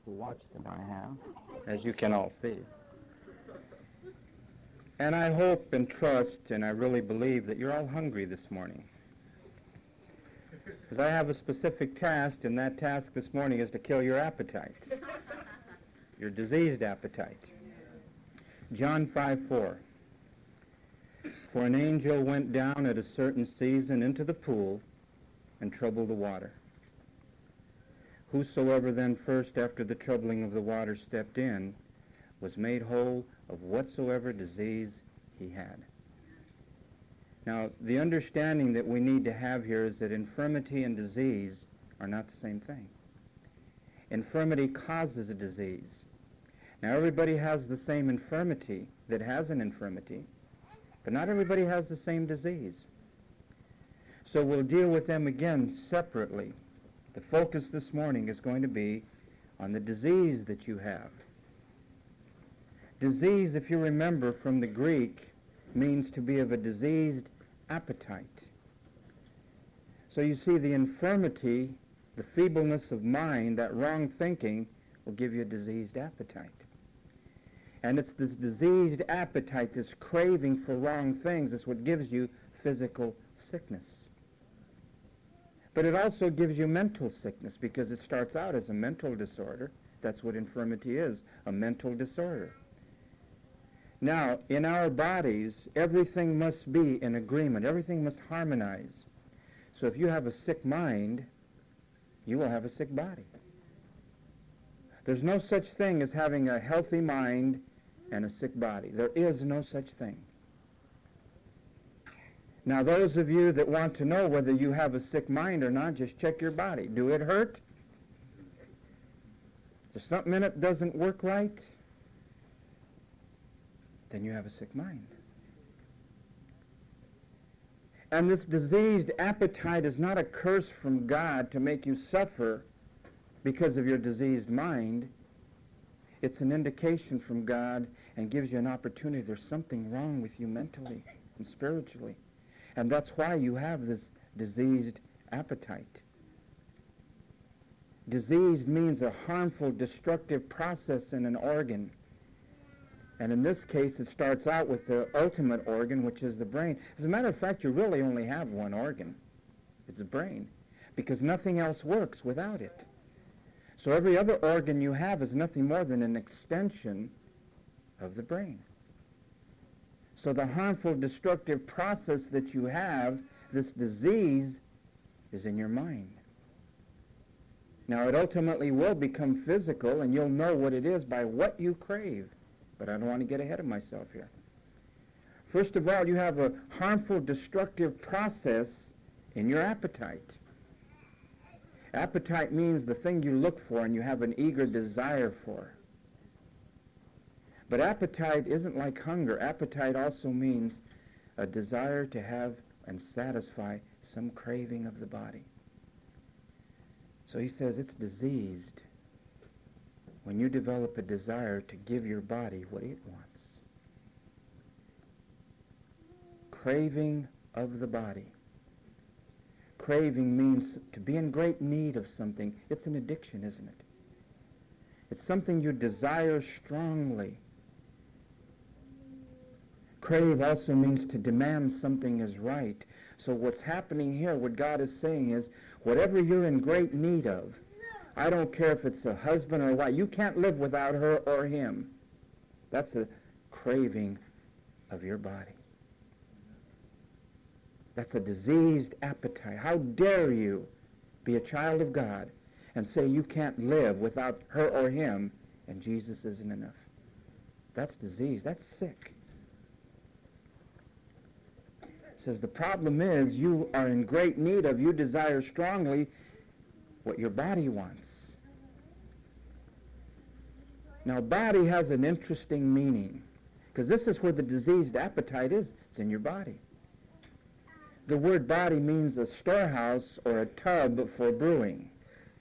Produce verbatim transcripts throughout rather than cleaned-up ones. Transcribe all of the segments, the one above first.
wonderful watch that I have, as you can all see. And I hope and trust, and I really believe that you're all hungry this morning. Because I have a specific task, and that task this morning is to kill your appetite, your diseased appetite. John five four. For an angel went down at a certain season into the pool and troubled the water. Whosoever then first after the troubling of the water stepped in was made whole of whatsoever disease he had. Now, the understanding that we need to have here is that infirmity and disease are not the same thing. Infirmity causes a disease. Now, everybody has the same infirmity that has an infirmity, but not everybody has the same disease. So we'll deal with them again separately. The focus this morning is going to be on the disease that you have. Disease, if you remember from the Greek, means to be of a diseased appetite. So you see, the infirmity, the feebleness of mind, that wrong thinking, will give you a diseased appetite. And it's this diseased appetite, this craving for wrong things, is what gives you physical sickness. But it also gives you mental sickness, because it starts out as a mental disorder. That's what infirmity is, a mental disorder. Now, in our bodies, everything must be in agreement. Everything must harmonize. So if you have a sick mind, you will have a sick body. There's no such thing as having a healthy mind and a sick body. There is no such thing. Now, those of you that want to know whether you have a sick mind or not, just check your body. Do it hurt? There's something in it that doesn't work right? Then you have a sick mind. And this diseased appetite is not a curse from God to make you suffer because of your diseased mind. It's an indication from God and gives you an opportunity. There's something wrong with you mentally and spiritually. And that's why you have this diseased appetite. Disease means a harmful, destructive process in an organ. And in this case, it starts out with the ultimate organ, which is the brain. As a matter of fact, you really only have one organ. It's the brain, because nothing else works without it. So every other organ you have is nothing more than an extension of the brain. So the harmful, destructive process that you have, this disease, is in your mind. Now, it ultimately will become physical, and you'll know what it is by what you crave. But I don't want to get ahead of myself here. First of all, you have a harmful, destructive process in your appetite. Appetite means the thing you look for and you have an eager desire for. But appetite isn't like hunger. Appetite also means a desire to have and satisfy some craving of the body. So he says it's diseased when you develop a desire to give your body what it wants. Craving of the body. Craving means to be in great need of something. It's an addiction, isn't it? It's something you desire strongly. Crave also means to demand something is right. So what's happening here, what God is saying is, whatever you're in great need of, I don't care if it's a husband or a wife, you can't live without her or him. That's a craving of your body. That's a diseased appetite. How dare you be a child of God and say you can't live without her or him and Jesus isn't enough? That's disease. That's sick. It says the problem is you are in great need of, you desire strongly what your body wants. Now, body has an interesting meaning, because this is where the diseased appetite is. It's in your body. The word body means a storehouse or a tub for brewing.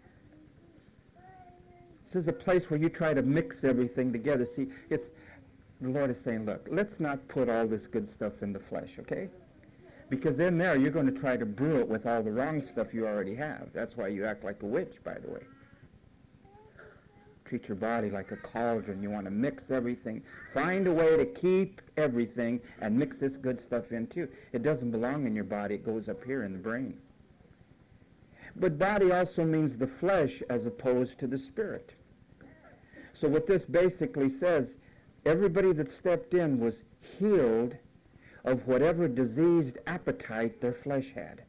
This is a place where you try to mix everything together. See, it's the Lord is saying, look, let's not put all this good stuff in the flesh, okay? Because in there, you're going to try to brew it with all the wrong stuff you already have. That's why you act like a witch, by the way. treat your body like a cauldron. You want to mix everything. Find a way to keep everything and mix this good stuff in too. It doesn't belong in your body. It goes up here in the brain. But body also means the flesh as opposed to the spirit. So what this basically says, everybody that stepped in was healed of whatever diseased appetite their flesh had.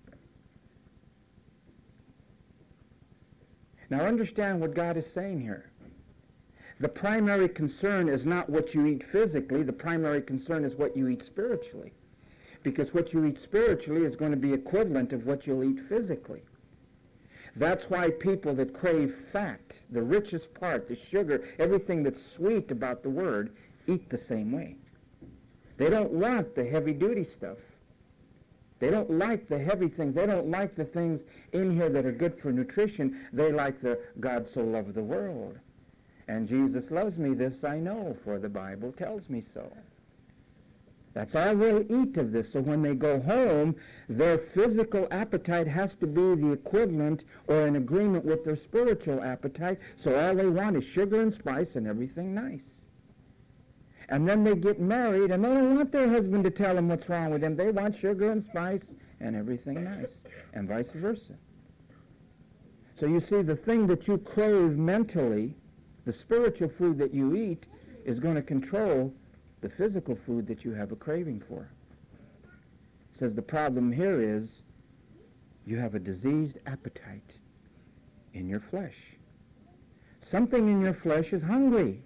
Now understand what God is saying here. The primary concern is not what you eat physically. The primary concern is what you eat spiritually. Because what you eat spiritually is going to be equivalent of what you'll eat physically. That's why people that crave fat, the richest part, the sugar, everything that's sweet about the word, eat the same way. They don't want the heavy-duty stuff. They don't like the heavy things. They don't like the things in here that are good for nutrition. They like the God so loved the world. And Jesus loves me, this I know, for the Bible tells me so. That's all they'll eat of this. So when they go home, their physical appetite has to be the equivalent or in agreement with their spiritual appetite. So all they want is sugar and spice and everything nice. And then they get married, and they don't want their husband to tell them what's wrong with them. They want sugar and spice and everything nice, and vice versa. So you see, the thing that you crave mentally, the spiritual food that you eat, is going to control the physical food that you have a craving for. It says the problem here is you have a diseased appetite in your flesh. Something in your flesh is hungry.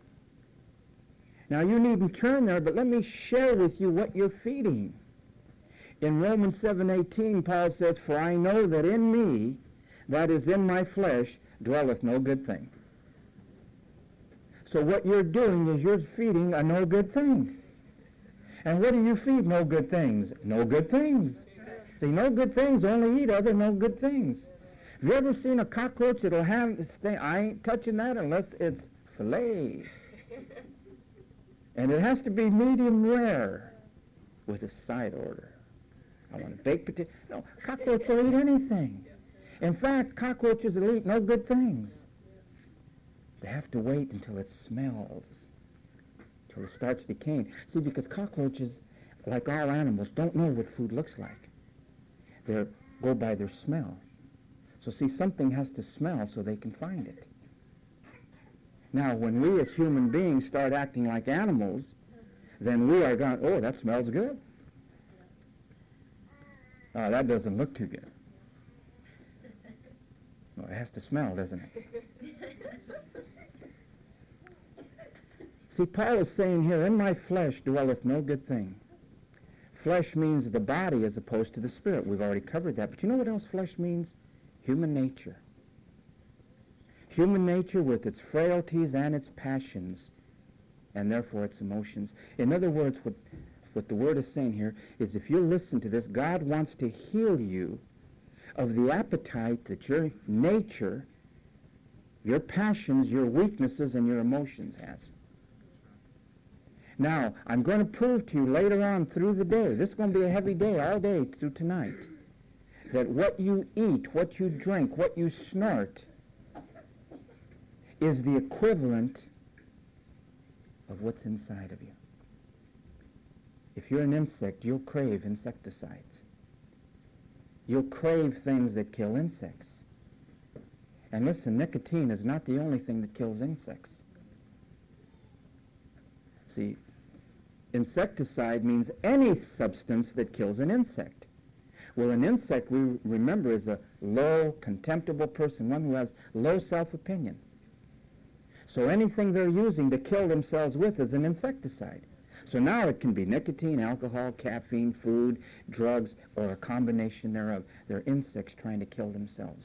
Now, you needn't turn there, but let me share with you what you're feeding. In Romans seven eighteen, Paul says, "For I know that in me, that is in my flesh, dwelleth no good thing." So what you're doing is you're feeding a no good thing. And what do you feed no good things? No good things. See, no good things only eat other no good things. Have you ever seen a cockroach that'll have this thing? I ain't touching that unless it's filet. And it has to be medium rare with a side order. I want a baked potato. No, cockroach will eat anything. In fact, cockroaches will eat no good things. They have to wait until it smells, until it starts decaying. See, because cockroaches, like all animals, don't know what food looks like. They go by their smell. So see, something has to smell so they can find it. Now, when we as human beings start acting like animals, then we are going, oh, that smells good. Oh, that doesn't look too good. Well, it has to smell, doesn't it? See, Paul is saying here, in my flesh dwelleth no good thing. Flesh means the body as opposed to the spirit. We've already covered that. But you know what else flesh means? Human nature. Human nature with its frailties and its passions, and therefore its emotions. In other words, what, what the Word is saying here is if you listen to this, God wants to heal you of the appetite that your nature, your passions, your weaknesses, and your emotions has. Now, I'm going to prove to you later on through the day, this is going to be a heavy day all day through tonight, that what you eat, what you drink, what you snort is the equivalent of what's inside of you. If you're an insect, you'll crave insecticides. You'll crave things that kill insects. And listen, nicotine is not the only thing that kills insects. See, insecticide means any substance that kills an insect. Well, an insect, we remember, is a low, contemptible person, one who has low self-opinion. So anything they're using to kill themselves with is an insecticide. So now it can be nicotine, alcohol, caffeine, food, drugs, or a combination thereof. They're insects trying to kill themselves.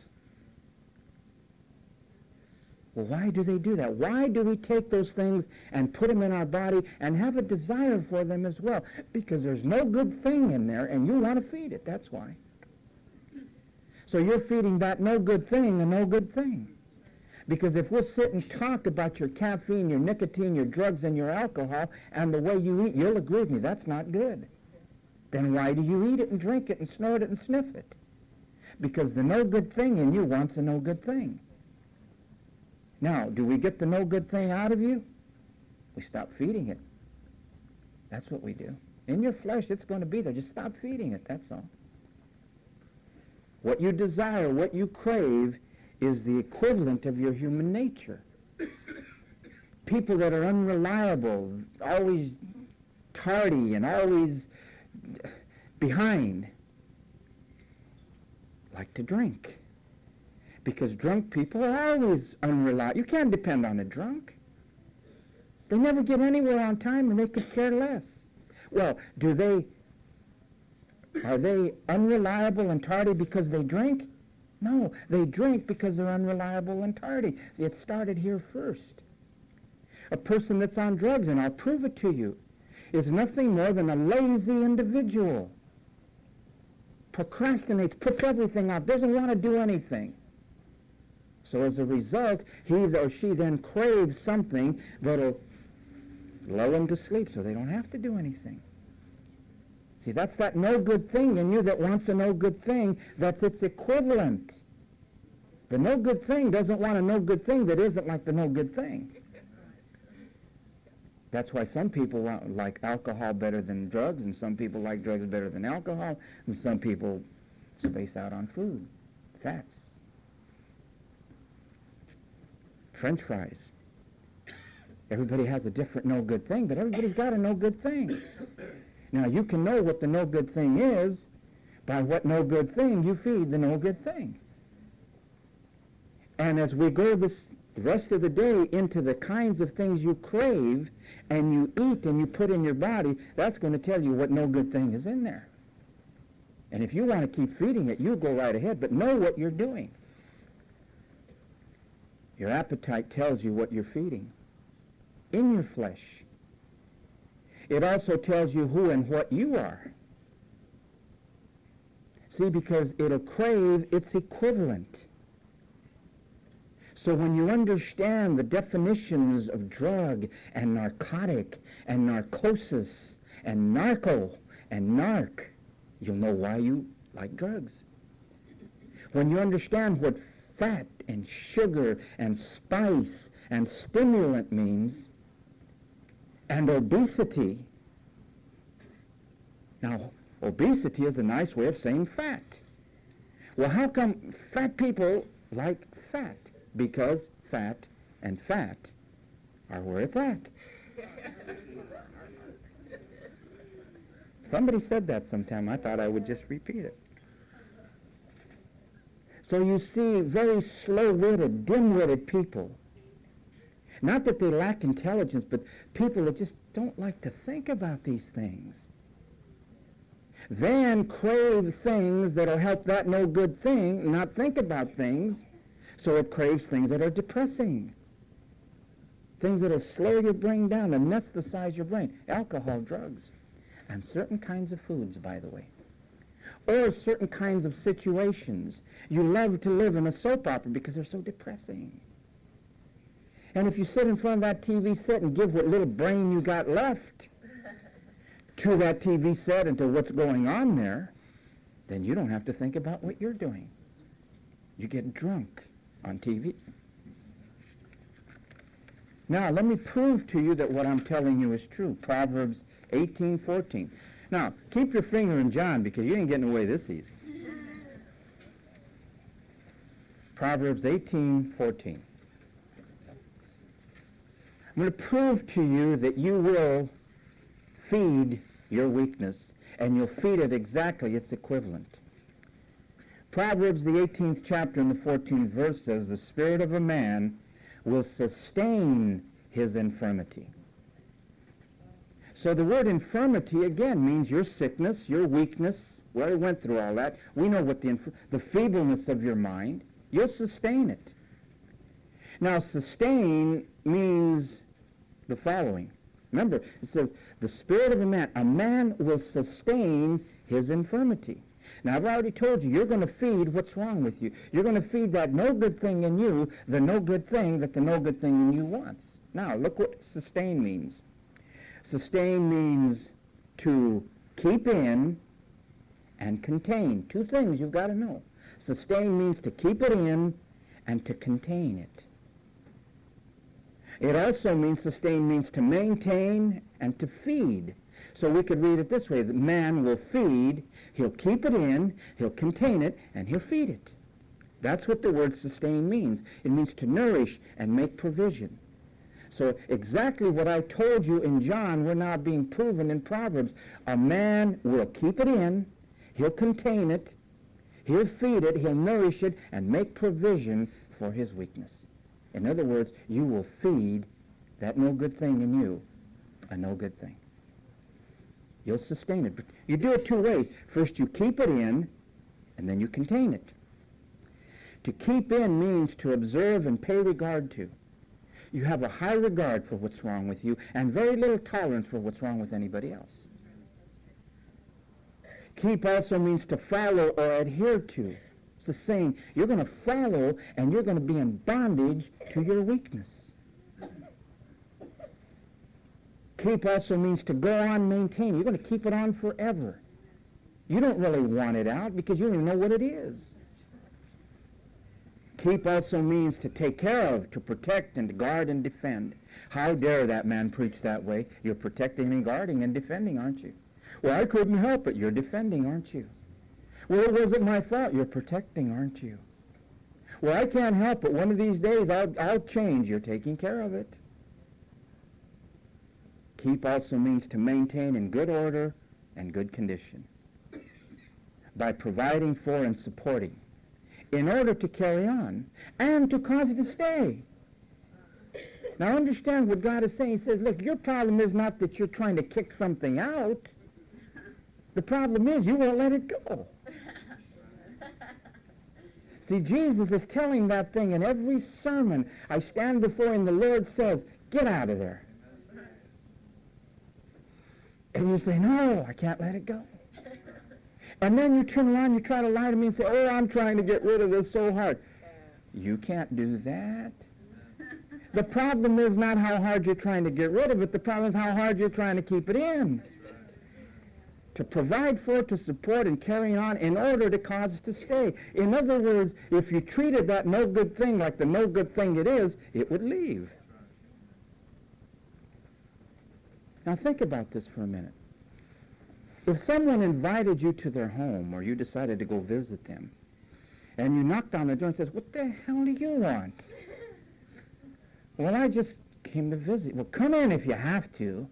Well, why do they do that? Why do we take those things and put them in our body and have a desire for them as well? Because there's no good thing in there, and you want to feed it. That's why. So you're feeding that no good thing a no good thing. Because if we'll sit and talk about your caffeine, your nicotine, your drugs, and your alcohol, and the way you eat, you'll agree with me, that's not good. Then why do you eat it and drink it and snort it and sniff it? Because the no good thing in you wants a no good thing. Now, do we get the no good thing out of you? We stop feeding it. That's what we do. In your flesh, it's going to be there. Just stop feeding it, that's all. What you desire, what you crave, is the equivalent of your human nature. People that are unreliable, always tardy and always behind, like to drink. Because drunk people are always unreliable. You can't depend on a drunk. They never get anywhere on time and they could care less. Well, do they, are they unreliable and tardy because they drink? No, they drink because they're unreliable and tardy. See, it started here first. A person that's on drugs, and I'll prove it to you, is nothing more than a lazy individual. Procrastinates, puts everything off, doesn't want to do anything. So as a result, he or she then craves something that'll lull them to sleep so they don't have to do anything. See, that's that no good thing in you that wants a no good thing. That's its equivalent. The no good thing doesn't want a no good thing that isn't like the no good thing. That's why some people want, like alcohol better than drugs, and some people like drugs better than alcohol, and some people space out on food, fats, French fries. Everybody has a different no good thing, but everybody's got a no good thing. Now, you can know what the no good thing is by what no good thing you feed the no good thing. And as we go this the rest of the day into the kinds of things you crave and you eat and you put in your body, that's going to tell you what no good thing is in there. And if you want to keep feeding it, you go right ahead, but know what you're doing. Your appetite tells you what you're feeding in your flesh. It also tells you who and what you are. See, because it'll crave its equivalent. So when you understand the definitions of drug and narcotic and narcosis and narco and narc, you'll know why you like drugs. When you understand what fat and sugar and spice and stimulant means, and obesity. Now, obesity is a nice way of saying fat. Well, how come fat people like fat? Because fat and fat are where it's at. Somebody said that sometime. I thought I would just repeat it. So you see very slow-witted, dim-witted people. Not that they lack intelligence, but people that just don't like to think about these things. Then crave things that'll help that no good thing not think about things, so it craves things that are depressing. Things that'll slow your brain down, anesthetize your brain. Alcohol, drugs, and certain kinds of foods, by the way. Or certain kinds of situations. You love to live in a soap opera because they're so depressing. And if you sit in front of that T V set and give what little brain you got left to that T V set and to what's going on there, then you don't have to think about what you're doing. You get drunk on T V. Now, let me prove to you that what I'm telling you is true. Proverbs eighteen fourteen. Now, keep your finger in John because you ain't getting away this easy. Proverbs eighteen fourteen. I'm going to prove to you that you will feed your weakness, and you'll feed it exactly its equivalent. Proverbs, the eighteenth chapter and the fourteenth verse says, the spirit of a man will sustain his infirmity. So the word infirmity, again, means your sickness, your weakness. Well, we went through all that. We know what the, inf- the feebleness of your mind. You'll sustain it. Now, sustain means the following. Remember, it says, the spirit of a man, a man will sustain his infirmity. Now, I've already told you, you're going to feed what's wrong with you. You're going to feed that no good thing in you, the no good thing that the no good thing in you wants. Now, look what sustain means. Sustain means to keep in and contain. Two things you've got to know. Sustain means to keep it in and to contain it. It also means, sustain means to maintain and to feed. So we could read it this way, that man will feed, he'll keep it in, he'll contain it, and he'll feed it. That's what the word sustain means. It means to nourish and make provision. So exactly what I told you in John, we're now being proven in Proverbs. A man will keep it in, he'll contain it, he'll feed it, he'll nourish it, and make provision for his weakness. In other words, you will feed that no good thing in you a no good thing. You'll sustain it. But you do it two ways. First, you keep it in, and then you contain it. To keep in means to observe and pay regard to. You have a high regard for what's wrong with you and very little tolerance for what's wrong with anybody else. Keep also means to follow or adhere to. It's the saying, you're going to follow and you're going to be in bondage to your weakness. Keep also means to go on maintaining. You're going to keep it on forever. You don't really want it out because you don't even know what it is. Keep also means to take care of, to protect and to guard and defend. How dare that man preach that way? You're protecting and guarding and defending, aren't you? Well, I couldn't help it. You're defending, aren't you? Well, it wasn't my fault. You're protecting, aren't you? Well, I can't help it. One of these days I'll, I'll change. You're taking care of it. Keep also means to maintain in good order and good condition by providing for and supporting in order to carry on and to cause it to stay. Now understand what God is saying. He says, look, your problem is not that you're trying to kick something out. The problem is you won't let it go. See, Jesus is telling that thing in every sermon I stand before and the Lord says, get out of there. And you say, no, I can't let it go. And then you turn around, you try to lie to me and say, oh, I'm trying to get rid of this so hard. You can't do that. The problem is not how hard you're trying to get rid of it. The problem is how hard you're trying to keep it in. To provide for, to support, and carry on in order to cause it to stay. In other words, if you treated that no good thing like the no good thing it is, it would leave. Now think about this for a minute. If someone invited you to their home or you decided to go visit them, and you knocked on the door and says, what the hell do you want? Well, I just came to visit. Well, come in if you have to.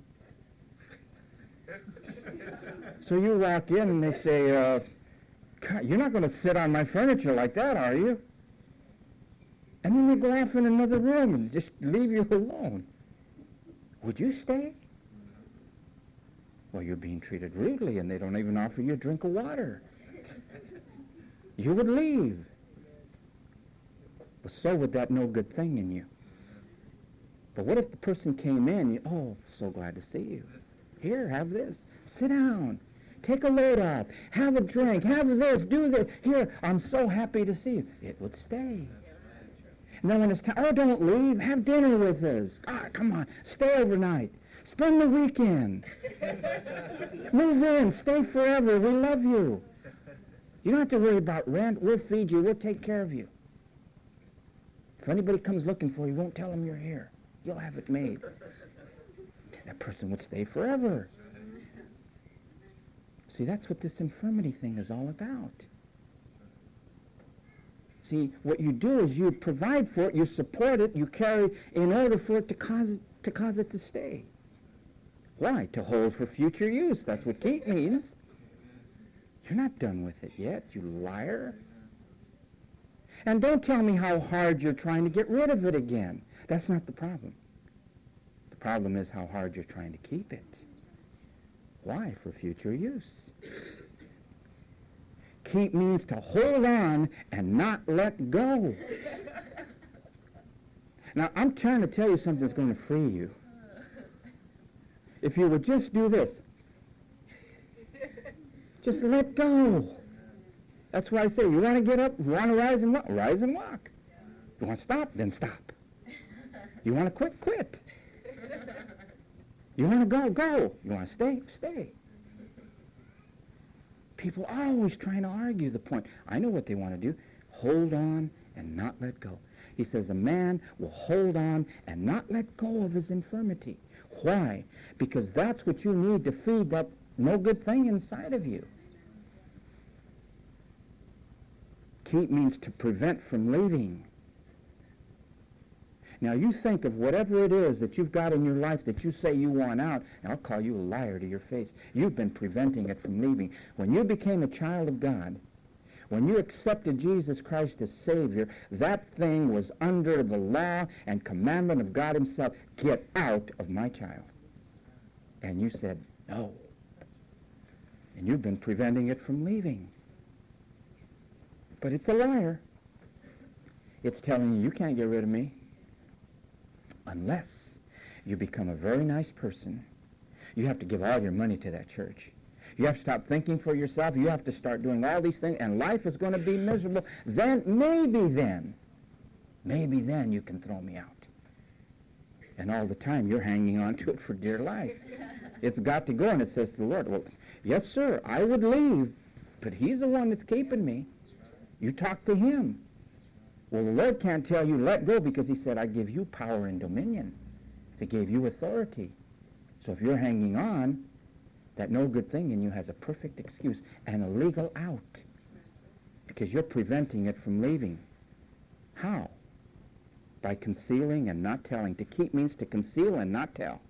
So you walk in and they say, uh, God, you're not going to sit on my furniture like that, are you? And then they go off in another room and just leave you alone. Would you stay? Well, you're being treated rudely and they don't even offer you a drink of water. You would leave. But so would that no good thing in you. But what if the person came in, you, oh, so glad to see you. Here, have this. Sit down. Take a load off. Have a drink. Have this. Do this. Here, I'm so happy to see you. It would stay. And then when it's time, oh, don't leave. Have dinner with us. Ah, come on. Stay overnight. Spend the weekend. Move in. Stay forever. We love you. You don't have to worry about rent. We'll feed you. We'll take care of you. If anybody comes looking for you, won't tell them you're here. You'll have it made. That person would stay forever. See, that's what this infirmity thing is all about. See, what you do is you provide for it, you support it, you carry in order for it to cause it to, cause it to stay. Why? To hold for future use. That's what keep means. You're not done with it yet, you liar. And don't tell me how hard you're trying to get rid of it again. That's not the problem. The problem is how hard you're trying to keep it. Why? For future use. Keep means to hold on and not let go. Now, I'm trying to tell you something that's going to free you. If you would just do this, just let go. That's why I say, you want to get up, you want to rise and walk, rise and walk. You want to stop, then stop. You want to quit, quit. You want to go, go. You want to stay, stay. People are always trying to argue the point. I know what they want to do. Hold on and not let go. He says a man will hold on and not let go of his infirmity. Why? Because that's what you need to feed that no good thing inside of you. Keep means to prevent from leaving. Now you think of whatever it is that you've got in your life that you say you want out, and I'll call you a liar to your face. You've been preventing it from leaving. When you became a child of God, when you accepted Jesus Christ as Savior, that thing was under the law and commandment of God himself. Get out of my child. And you said, no. And you've been preventing it from leaving. But it's a liar. It's telling you you can't get rid of me unless you become a very nice person. You have to give all your money to that church. You have to stop thinking for yourself. You have to start doing all these things, and life is going to be miserable. Then, maybe then, maybe then you can throw me out. And all the time you're hanging on to it for dear life. It's got to go, and it says to the Lord, well, yes, sir, I would leave, but he's the one that's keeping me. You talk to him. Well, the Lord can't tell you let go because he said, I give you power and dominion. He gave you authority. So if you're hanging on, that no good thing in you has a perfect excuse and a legal out because you're preventing it from leaving. How? By concealing and not telling. To keep means to conceal and not tell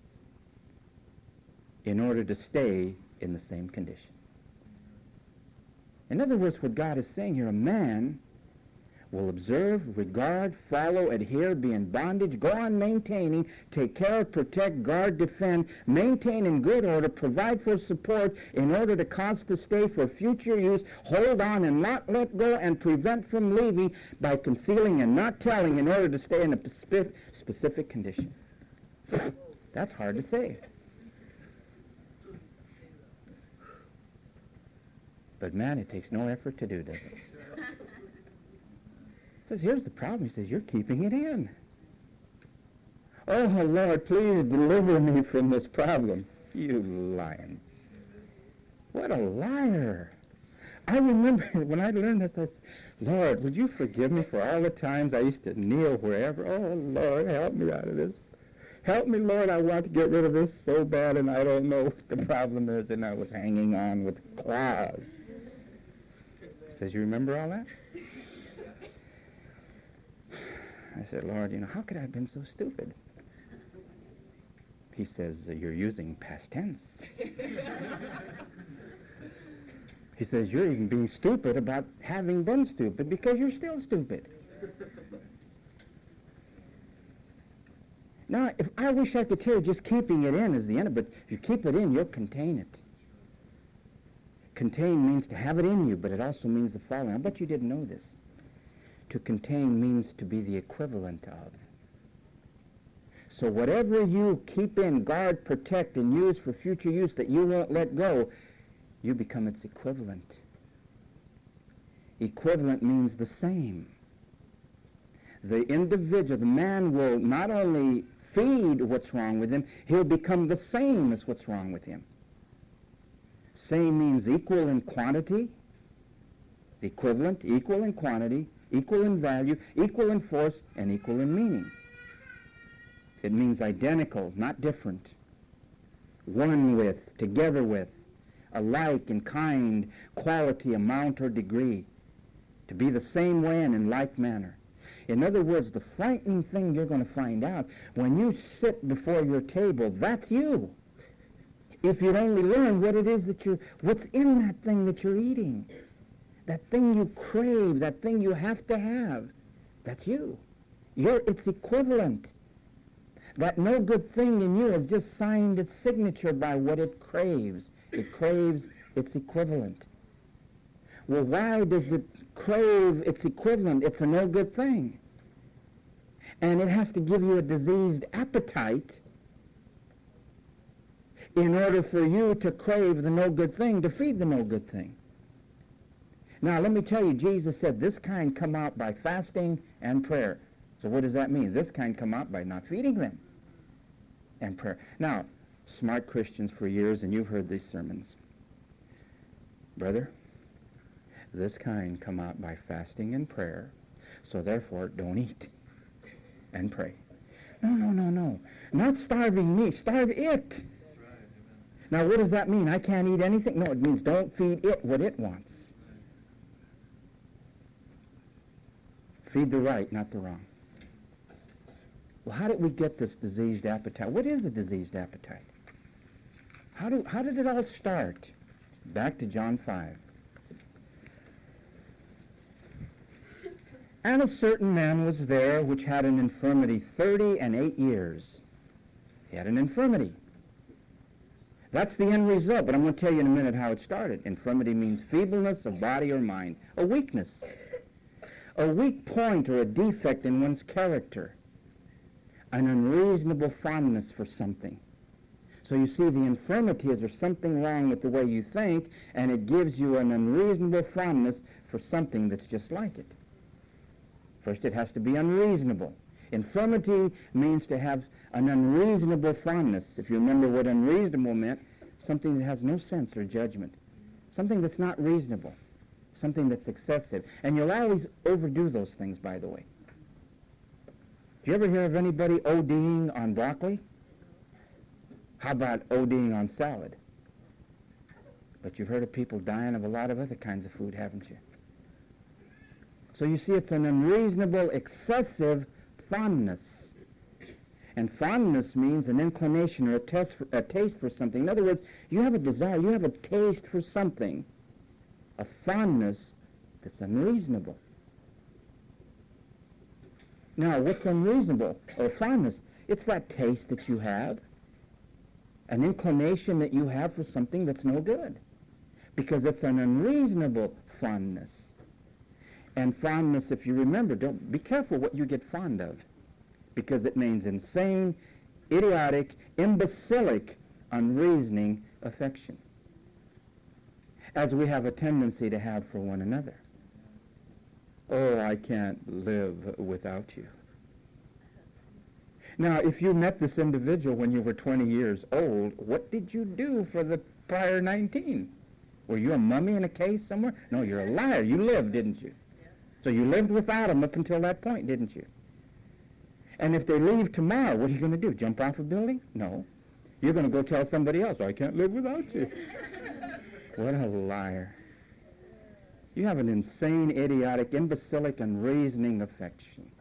in order to stay in the same condition. In other words, what God is saying here, a man will observe, regard, follow, adhere, be in bondage, go on maintaining, take care of, protect, guard, defend, maintain in good order, provide for support in order to cause to stay for future use, hold on and not let go, and prevent from leaving by concealing and not telling in order to stay in a spe- specific condition. That's hard to say. But man, it takes no effort to do, does it? He says, here's the problem. He says, you're keeping it in. Oh, Lord, please deliver me from this problem. You lying. What a liar. I remember when I learned this, I said, Lord, would you forgive me for all the times I used to kneel wherever? Oh, Lord, help me out of this. Help me, Lord, I want to get rid of this so bad, and I don't know what the problem is, and I was hanging on with claws. He says, you remember all that? I said, Lord, you know, how could I have been so stupid? He says, you're using past tense. He says, you're even being stupid about having been stupid because you're still stupid. Now, if I wish I could tell you just keeping it in is the end, but if you keep it in, you'll contain it. Contain means to have it in you, but it also means the following. I bet you didn't know this. To contain means to be the equivalent of. So whatever you keep in, guard, protect, and use for future use that you won't let go, you become its equivalent. Equivalent means the same. The individual, the man will not only feed what's wrong with him, he'll become the same as what's wrong with him. Same means equal in quantity, equivalent, equal in quantity, equal in value, equal in force, and equal in meaning. It means identical, not different. One with, together with, alike in kind, quality, amount, or degree. To be the same way and in like manner. In other words, the frightening thing you're going to find out, when you sit before your table, that's you. If you'd only learn what it is that you're, what's in that thing that you're eating. That thing you crave, that thing you have to have, that's you. You're its equivalent. That no good thing in you has just signed its signature by what it craves. It craves its equivalent. Well, why does it crave its equivalent? It's a no good thing. And it has to give you a diseased appetite in order for you to crave the no good thing, to feed the no good thing. Now, let me tell you, Jesus said this kind come out by fasting and prayer. So what does that mean? This kind come out by not feeding them and prayer. Now, smart Christians for years, and you've heard these sermons. Brother, this kind come out by fasting and prayer, so therefore don't eat. and pray. No, no, no, no. Not starving me. Starve it. Now, what does that mean? I can't eat anything? No, it means don't feed it what it wants. Feed the right, not the wrong. Well, how did we get this diseased appetite? What is a diseased appetite? How, do, how did it all start? Back to John five. And a certain man was there which had an infirmity thirty and eight years. He had an infirmity. That's the end result, but I'm going to tell you in a minute how it started. Infirmity means feebleness of body or mind, a weakness, a weak point or a defect in one's character, an unreasonable fondness for something. So you see, the infirmity is there's something wrong with the way you think, and it gives you an unreasonable fondness for something that's just like it. First, it has to be unreasonable. Infirmity means to have an unreasonable fondness. If you remember what unreasonable meant, something that has no sense or judgment. Something that's not reasonable. Something that's excessive. And you'll always overdo those things, by the way. Do you ever hear of anybody ODing on broccoli? How about ODing on salad? But you've heard of people dying of a lot of other kinds of food, haven't you? So you see, it's an unreasonable, excessive fondness. And fondness means an inclination or a, test for, a taste for something. In other words, you have a desire, you have a taste for something, a fondness that's unreasonable. Now, what's unreasonable or fondness? It's that taste that you have, an inclination that you have for something that's no good, because it's an unreasonable fondness. And fondness, if you remember, don't be careful what you get fond of, because it means insane, idiotic, imbecilic, unreasoning affection, as we have a tendency to have for one another. Oh, I can't live without you. Now, if you met this individual when you were twenty years old, what did you do for the prior nineteen? Were you a mummy in a case somewhere? No, you're a liar. You lived, didn't you? So you lived without them up until that point, didn't you? And if they leave tomorrow, what are you going to do? Jump off a building? No. You're going to go tell somebody else, I can't live without you. What a liar. You have an insane, idiotic, imbecilic, unreasoning affection.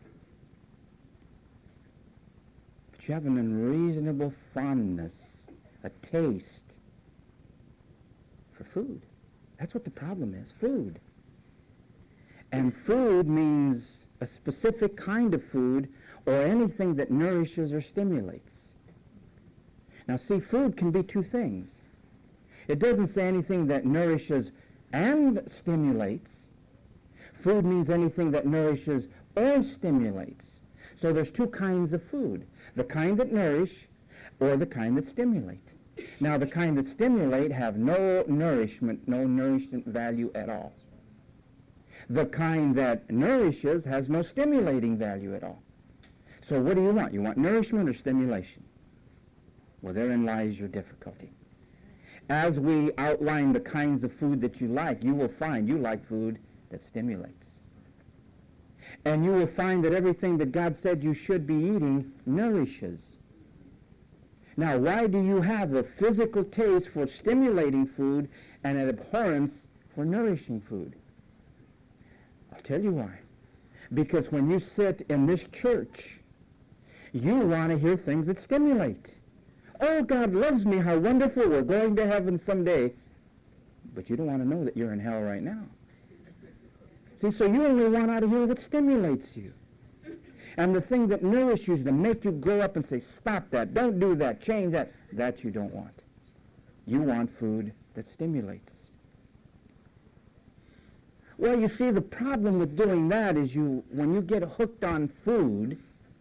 But you have an unreasonable fondness, a taste for food. That's what the problem is, food. And food means a specific kind of food or anything that nourishes or stimulates. Now see, food can be two things. It doesn't say anything that nourishes and stimulates. Food means anything that nourishes or stimulates. So there's two kinds of food, the kind that nourish or the kind that stimulate. Now the kind that stimulate have no nourishment, no nourishment value at all. The kind that nourishes has no stimulating value at all. So what do you want? You want nourishment or stimulation? Well, therein lies your difficulty. As we outline the kinds of food that you like, you will find you like food that stimulates. And you will find that everything that God said you should be eating nourishes. Now, why do you have a physical taste for stimulating food and an abhorrence for nourishing food? I'll tell you why. Because when you sit in this church, you want to hear things that stimulate. Oh, God loves me, how wonderful, we're going to heaven someday. But you don't want to know that you're in hell right now. See, so you only want out of here what stimulates you. And the thing that nourishes you to make you grow up and say, stop that, don't do that, change that, that you don't want. You want food that stimulates. Well, you see, the problem with doing that is you, when you get hooked on food,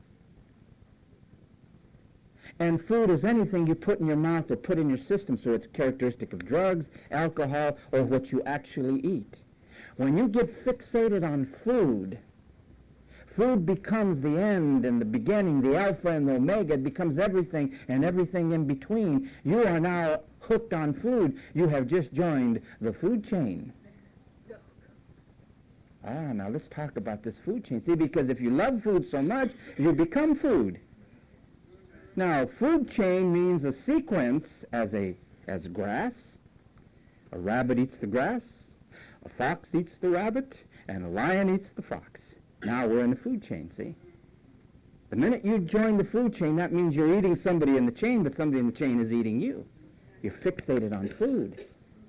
and food is anything you put in your mouth or put in your system, so it's characteristic of drugs, alcohol, or what you actually eat. When you get fixated on food, food becomes the end and the beginning, the alpha and the omega. It becomes everything and everything in between. You are now hooked on food. You have just joined the food chain. Ah, now let's talk about this food chain. See, because if you love food so much, you become food. Now, food chain means a sequence as a as grass. A rabbit eats the grass, a fox eats the rabbit, and a lion eats the fox. Now we're in the food chain, see? The minute you join the food chain, that means you're eating somebody in the chain, but somebody in the chain is eating you. You're fixated on food.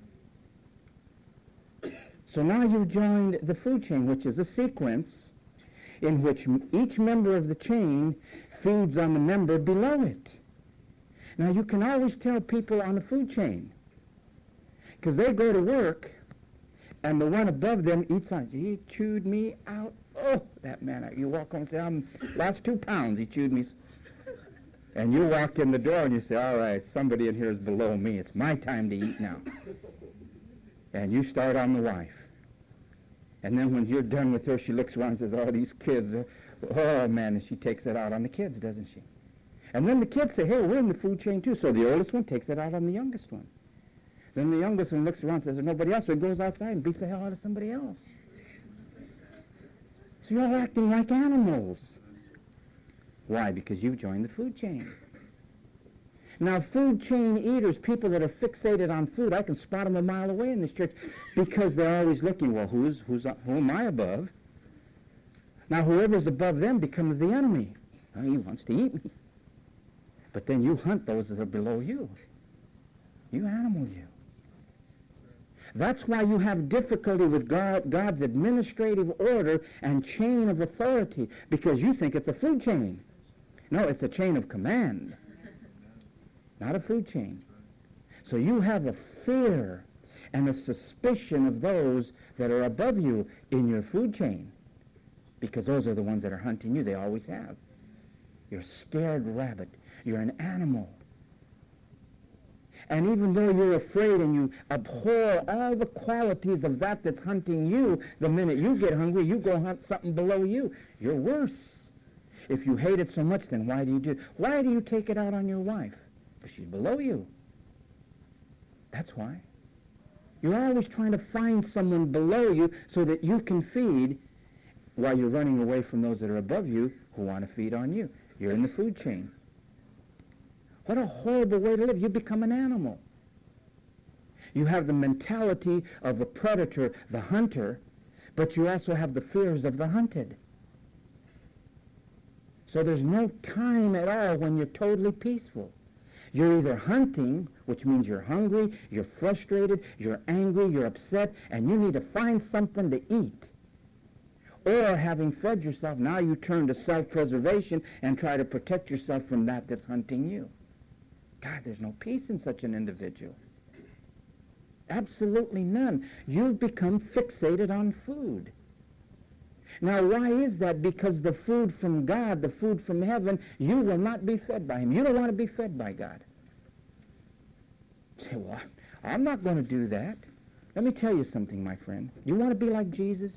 So now you've joined the food chain, which is a sequence in which each member of the chain feeds on the member below it. Now you can always tell people on the food chain, because they go to work, and the one above them eats on. He chewed me out. Oh, that man, you walk home and say, I'm lost two pounds, he chewed me. And you walk in the door and you say, all right, somebody in here is below me. It's my time to eat now. And you start on the wife. And then when you're done with her, she looks around and says, oh, these kids, uh, oh, man, and she takes it out on the kids, doesn't she? And then the kids say, hey, we're in the food chain too. So the oldest one takes it out on the youngest one. Then the youngest one looks around and says, there's nobody else, so he goes outside and beats the hell out of somebody else. So you're all acting like animals. Why? Because you've joined the food chain. Now, food chain eaters, people that are fixated on food, I can spot them a mile away in this church because they're always looking, well, who's, who's, who am I above? Now, whoever's above them becomes the enemy. Oh, he wants to eat me. But then you hunt those that are below you. You animal, you. That's why you have difficulty with God, God's administrative order and chain of authority, because you think it's a food chain. No, it's a chain of command, not a food chain. So you have a fear and a suspicion of those that are above you in your food chain, because those are the ones that are hunting you. They always have. You're a scared rabbit. You're an animal. And even though you're afraid and you abhor all the qualities of that that's hunting you, the minute you get hungry, you go hunt something below you. You're worse. If you hate it so much, then why do you do it? Why do you take it out on your wife? Because she's below you. That's why. You're always trying to find someone below you so that you can feed while you're running away from those that are above you who want to feed on you. You're in the food chain. What a horrible way to live. You become an animal. You have the mentality of a predator, the hunter, but you also have the fears of the hunted. So there's no time at all when you're totally peaceful. You're either hunting, which means you're hungry, you're frustrated, you're angry, you're upset, and you need to find something to eat. Or having fed yourself, now you turn to self-preservation and try to protect yourself from that that's hunting you. God, there's no peace in such an individual. Absolutely none. You've become fixated on food. Now, why is that? Because the food from God, the food from heaven, you will not be fed by him. You don't want to be fed by God. You say, well, I'm not going to do that. Let me tell you something, my friend. You want to be like Jesus?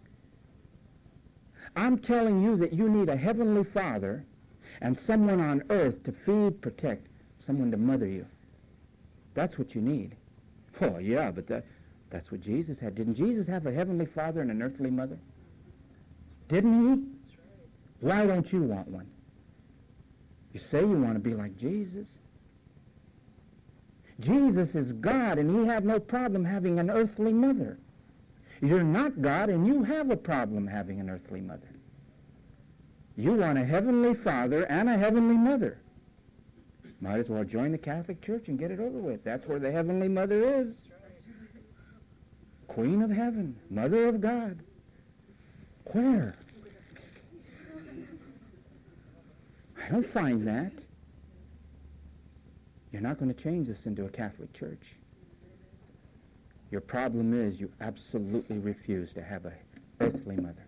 I'm telling you that you need a heavenly Father and someone on earth to feed, protect, someone to mother you. That's what you need. Oh, yeah, but that, that's what Jesus had. Didn't Jesus have a heavenly Father and an earthly mother? Didn't he? Why don't you want one? You say you want to be like Jesus. Jesus is God, and he had no problem having an earthly mother. You're not God, and you have a problem having an earthly mother. You want a heavenly Father and a heavenly mother. Might as well join the Catholic Church and get it over with. That's where the heavenly mother is. Queen of heaven, mother of God. Where? I don't find that. You're not going to change this into a Catholic church. Your problem is you absolutely refuse to have an earthly mother.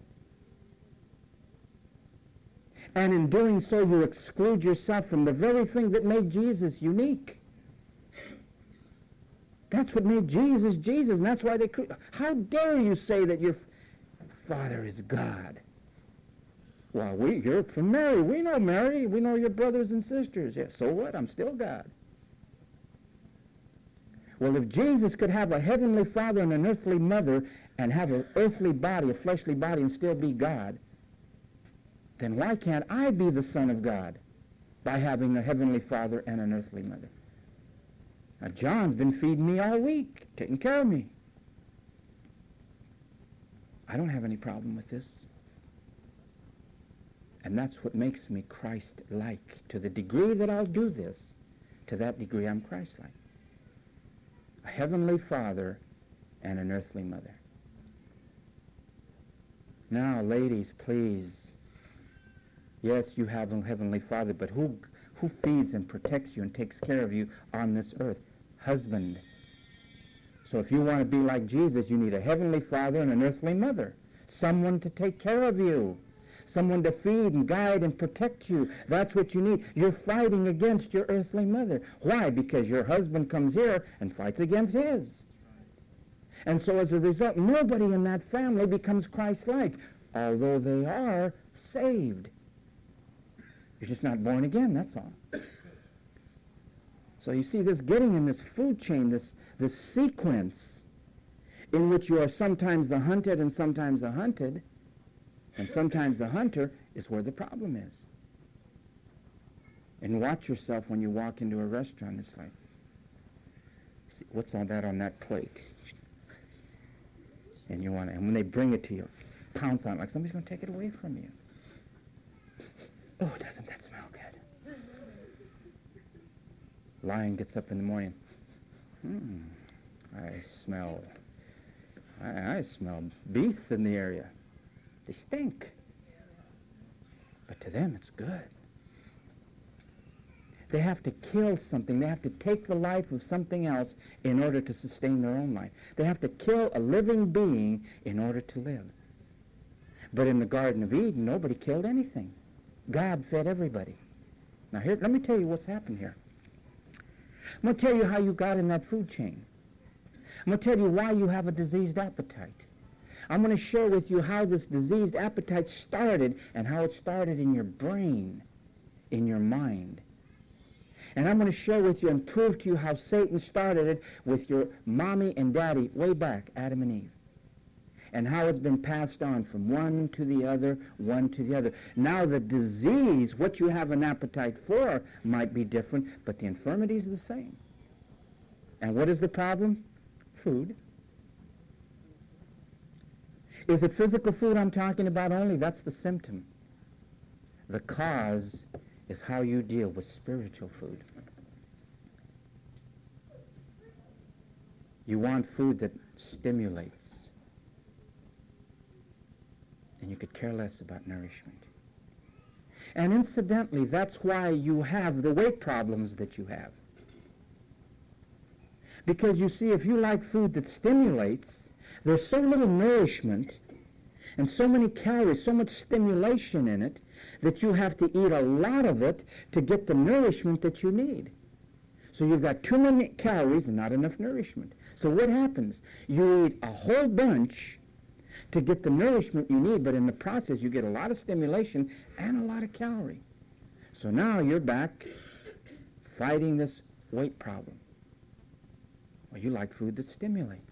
And in doing so, you exclude yourself from the very thing that made Jesus unique. That's what made Jesus Jesus, and that's why they... Cru- How dare you say that your Father is God? Well, we, you're from Mary. We know Mary. We know your brothers and sisters. Yeah, so what? I'm still God. Well, if Jesus could have a heavenly Father and an earthly mother and have an earthly body, a fleshly body, and still be God, then why can't I be the Son of God by having a heavenly father and an earthly mother? Now, John's been feeding me all week, taking care of me. I don't have any problem with this. And that's what makes me Christ-like. To the degree that I'll do this, to that degree I'm Christ-like. A heavenly father and an earthly mother. Now, ladies, please. Yes, you have a heavenly father, but who, who feeds and protects you and takes care of you on this earth? Husband. So if you want to be like Jesus, you need a heavenly father and an earthly mother. Someone to take care of you. Someone to feed and guide and protect you. That's what you need. You're fighting against your earthly mother. Why? Because your husband comes here and fights against his. And so as a result, nobody in that family becomes Christ-like, although they are saved. You're just not born again, that's all. So you see this getting in this food chain, this, this sequence in which you are sometimes the hunted and sometimes the hunted, and sometimes the hunter, is where the problem is. And watch yourself when you walk into a restaurant. It's like, see, what's all that on that plate? And you want to, and when they bring it to you, pounce on it like somebody's going to take it away from you. Oh, doesn't that smell good? Lion gets up in the morning. Hmm, I smell, I, I smell beasts in the area. They stink. But to them, it's good. They have to kill something. They have to take the life of something else in order to sustain their own life. They have to kill a living being in order to live. But in the Garden of Eden, nobody killed anything. God fed everybody. Now here, let me tell you what's happened here. I'm going to tell you how you got in that food chain. I'm going to tell you why you have a diseased appetite. I'm going to share with you how this diseased appetite started and how it started in your brain, in your mind. And I'm going to share with you and prove to you how Satan started it with your mommy and daddy way back, Adam and Eve. And how it's been passed on from one to the other, one to the other. Now the disease, what you have an appetite for, might be different, but the infirmity is the same. And what is the problem? Food. Is it physical food I'm talking about only? That's the symptom. The cause is how you deal with spiritual food. You want food that stimulates. And you could care less about nourishment. And incidentally, that's why you have the weight problems that you have. Because you see, if you like food that stimulates, there's so little nourishment and so many calories, so much stimulation in it, that you have to eat a lot of it to get the nourishment that you need. So you've got too many calories and not enough nourishment. So what happens? You eat a whole bunch to get the nourishment you need, but in the process you get a lot of stimulation and a lot of calorie. So now you're back fighting this weight problem. Well, you like food that stimulates.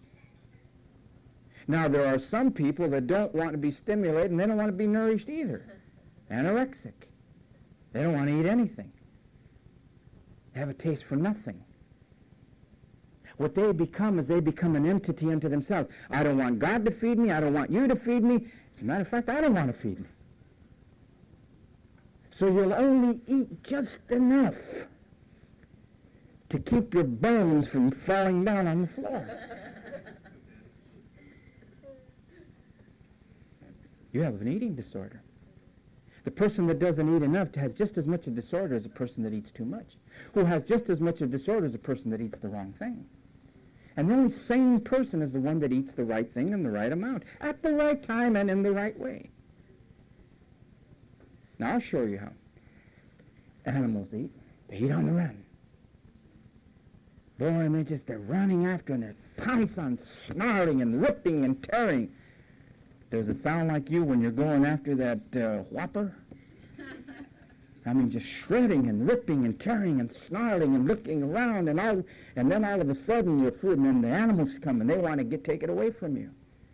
Now there are some people that don't want to be stimulated and they don't want to be nourished either. Anorexic. They don't want to eat anything. They have a taste for nothing. What they become is they become an entity unto themselves. I don't want God to feed me. I don't want you to feed me. As a matter of fact, I don't want to feed me. So you'll only eat just enough to keep your bones from falling down on the floor. You have an eating disorder. The person that doesn't eat enough has just as much a disorder as a person that eats too much, who has just as much a disorder as a person that eats the wrong thing. And the only sane person is the one that eats the right thing in the right amount, at the right time and in the right way. Now I'll show you how. Animals eat. They eat on the run. Boy, and they just, they're running after and they're pouncing, snarling and ripping and tearing. Does it sound like you when you're going after that uh, whopper? I mean, just shredding and ripping and tearing and snarling and looking around and all, and then all of a sudden your food, and then the animals come and they want to get take it away from you.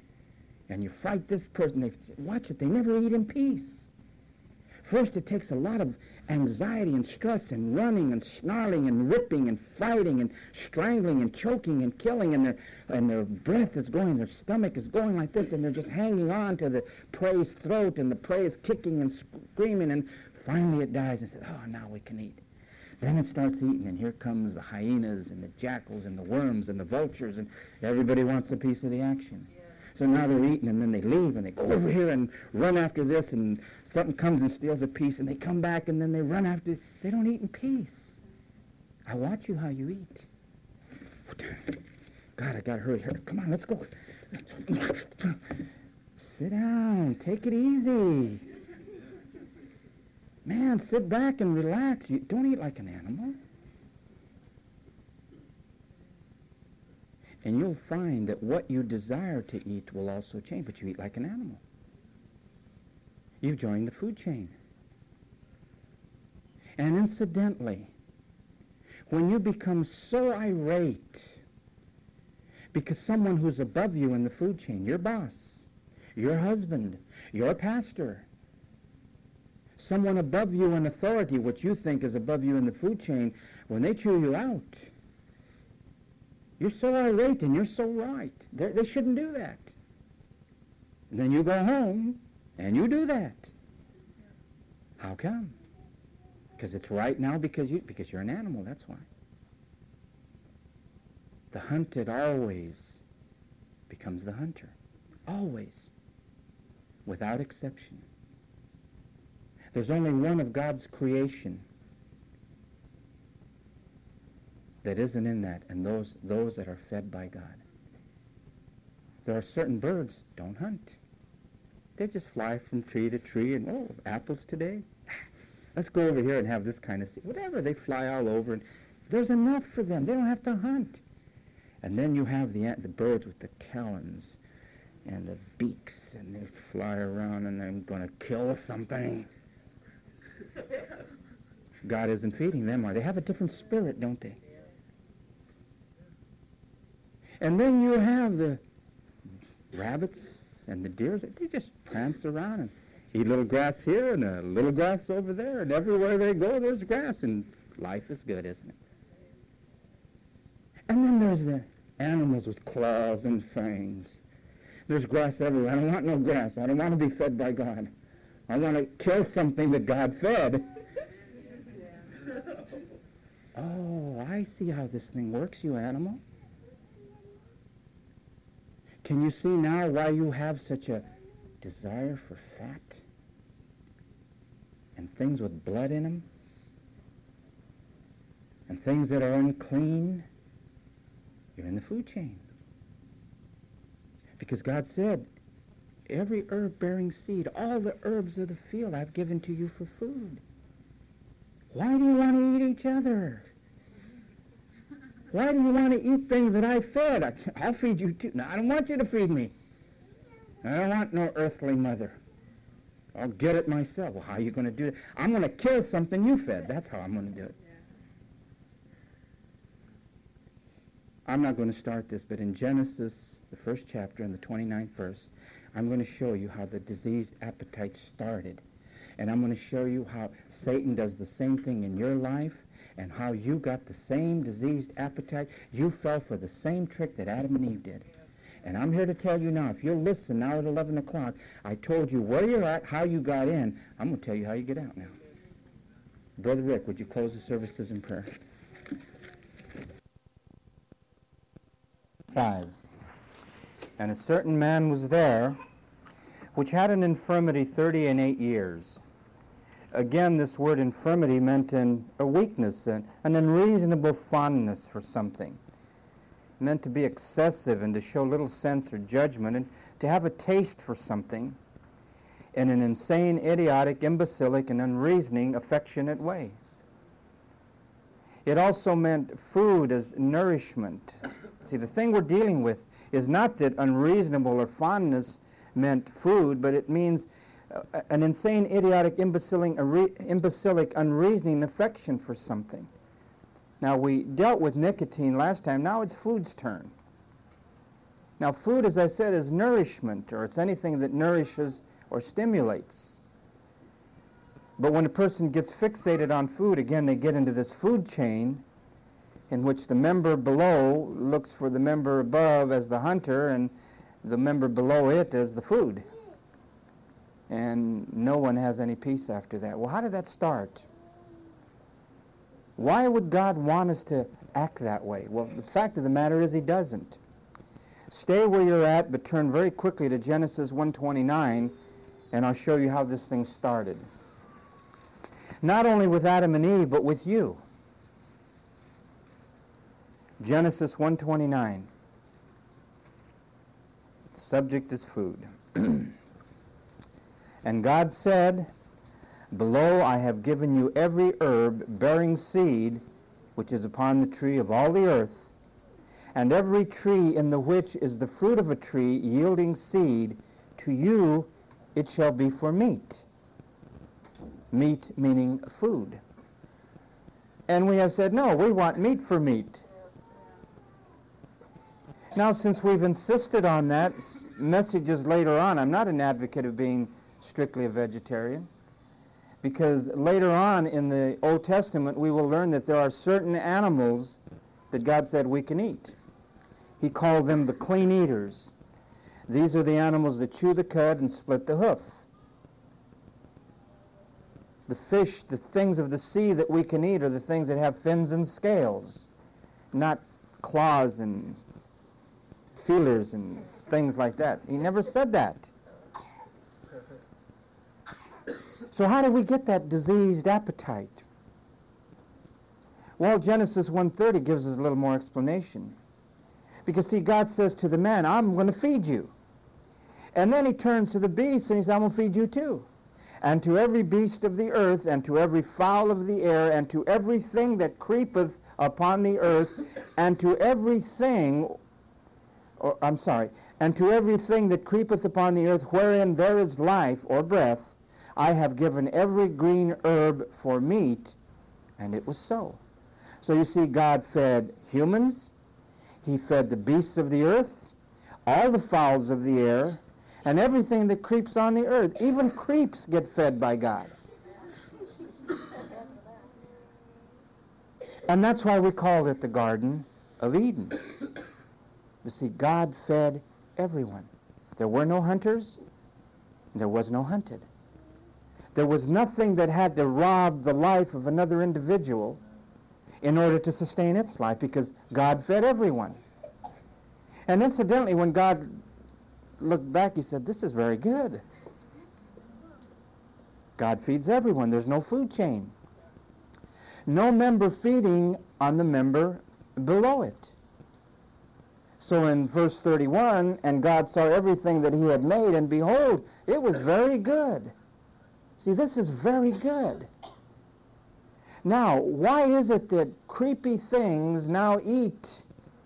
and you fight this person. They watch it. They never eat in peace. First, it takes a lot of anxiety and stress and running and snarling and ripping and fighting and strangling and choking and killing, and their, and their breath is going, their stomach is going like this, and they're just hanging on to the prey's throat, and the prey is kicking and screaming, and finally it dies and says, oh, now we can eat. Then it starts eating, and here comes the hyenas and the jackals and the worms and the vultures, and everybody wants a piece of the action. Yeah. So now they're eating, and then they leave, and they go over here and run after this, and something comes and steals a piece, and they come back, and then they run after. They don't eat in peace. I watch you how you eat. God, I got to hurry. hurry. Come on, let's go. Sit down. Take it easy. Man, sit back and relax. You don't eat like an animal. And you'll find that what you desire to eat will also change, but you eat like an animal. You've joined the food chain. And incidentally, when you become so irate because someone who's above you in the food chain, your boss, your husband, your pastor, someone above you in authority, what you think is above you in the food chain, when they chew you out, you're so irate and you're so right. They're, they shouldn't do that. And then you go home and you do that. How come? Because it's right now because, you, because you're an animal, that's why. The hunted always becomes the hunter. Always. Without exception. There's only one of God's creation that isn't in that, and those those that are fed by God. There are certain birds don't hunt. They just fly from tree to tree, and oh, apples today? Let's go over here and have this kind of seed. Whatever, they fly all over, and there's enough for them. They don't have to hunt. And then you have the the birds with the talons and the beaks, and they fly around, and they're going to kill something. God isn't feeding them, are they? They have a different spirit, don't they? And then you have the rabbits and the deer. They just prance around and eat a little grass here and a little grass over there, and everywhere they go there's grass, and life is good, isn't it? And then there's the animals with claws and fangs. There's grass everywhere. I don't want no grass. I don't want to be fed by God. I want to kill something that God fed. Oh, I see how this thing works, you animal. Can you see now why you have such a desire for fat and things with blood in them and things that are unclean? You're in the food chain. Because God said, every herb-bearing seed, all the herbs of the field I've given to you for food. Why do you want to eat each other? Why do you want to eat things that I fed? I, I'll feed you too. No, I don't want you to feed me. I don't want no earthly mother. I'll get it myself. Well, how are you going to do it? I'm going to kill something you fed. That's how I'm going to do it. I'm not going to start this, but in Genesis, the first chapter, in the twenty-ninth verse, I'm going to show you how the diseased appetite started. And I'm going to show you how Satan does the same thing in your life, and how you got the same diseased appetite. You fell for the same trick that Adam and Eve did. And I'm here to tell you now, if you'll listen now at eleven o'clock, I told you where you're at, how you got in. I'm going to tell you how you get out now. Brother Rick, would you close the services in prayer? Five. And a certain man was there, which had an infirmity thirty and eight years. Again, this word infirmity meant an, a weakness, an, an unreasonable fondness for something. It meant to be excessive and to show little sense or judgment and to have a taste for something in an insane, idiotic, imbecilic, and unreasoning, affectionate way. It also meant food as nourishment. See, the thing we're dealing with is not that unreasonable or fondness meant food, but it means uh, an insane, idiotic, imbecilic, imbecilic, unreasoning affection for something. Now, we dealt with nicotine last time. Now it's food's turn. Now, food, as I said, is nourishment, or it's anything that nourishes or stimulates. But when a person gets fixated on food, again, they get into this food chain in which the member below looks for the member above as the hunter and the member below it as the food. And no one has any peace after that. Well, how did that start? Why would God want us to act that way? Well, the fact of the matter is he doesn't. Stay where you're at, but turn very quickly to Genesis one twenty-nine, and I'll show you how this thing started. Not only with Adam and Eve, but with you. Genesis one twenty-nine. The subject is food. And God said, below I have given you every herb bearing seed, which is upon the tree of all the earth, and every tree in the which is the fruit of a tree yielding seed, to you it shall be for meat. Meat meaning food. And we have said, no, we want meat for meat. Now, since we've insisted on that, messages later on, I'm not an advocate of being strictly a vegetarian, because later on in the Old Testament we will learn that there are certain animals that God said we can eat. He called them the clean eaters. These are the animals that chew the cud and split the hoof. The fish, the things of the sea that we can eat are the things that have fins and scales, not claws and feelers and things like that. He never said that. So how do we get that diseased appetite? Well, Genesis one thirty gives us a little more explanation. Because, see, God says to the man, I'm going to feed you. And then he turns to the beast and he says, I'm going to feed you too. And to every beast of the earth, and to every fowl of the air, and to everything that creepeth upon the earth, and to everything, or I'm sorry, and to everything that creepeth upon the earth, wherein there is life or breath, I have given every green herb for meat, and it was so. So you see, God fed humans, he fed the beasts of the earth, all the fowls of the air, and everything that creeps on the earth. Even creeps get fed by God. And that's why we called it the Garden of Eden. You see, God fed everyone. There were no hunters, there was no hunted. There was nothing that had to rob the life of another individual in order to sustain its life, because God fed everyone. And incidentally, when God looked back, he said, this is very good. God feeds everyone. There's no food chain. No member feeding on the member below it. So in verse thirty-one, and God saw everything that he had made, and behold, it was very good. See, this is very good. Now, why is it that creepy things now eat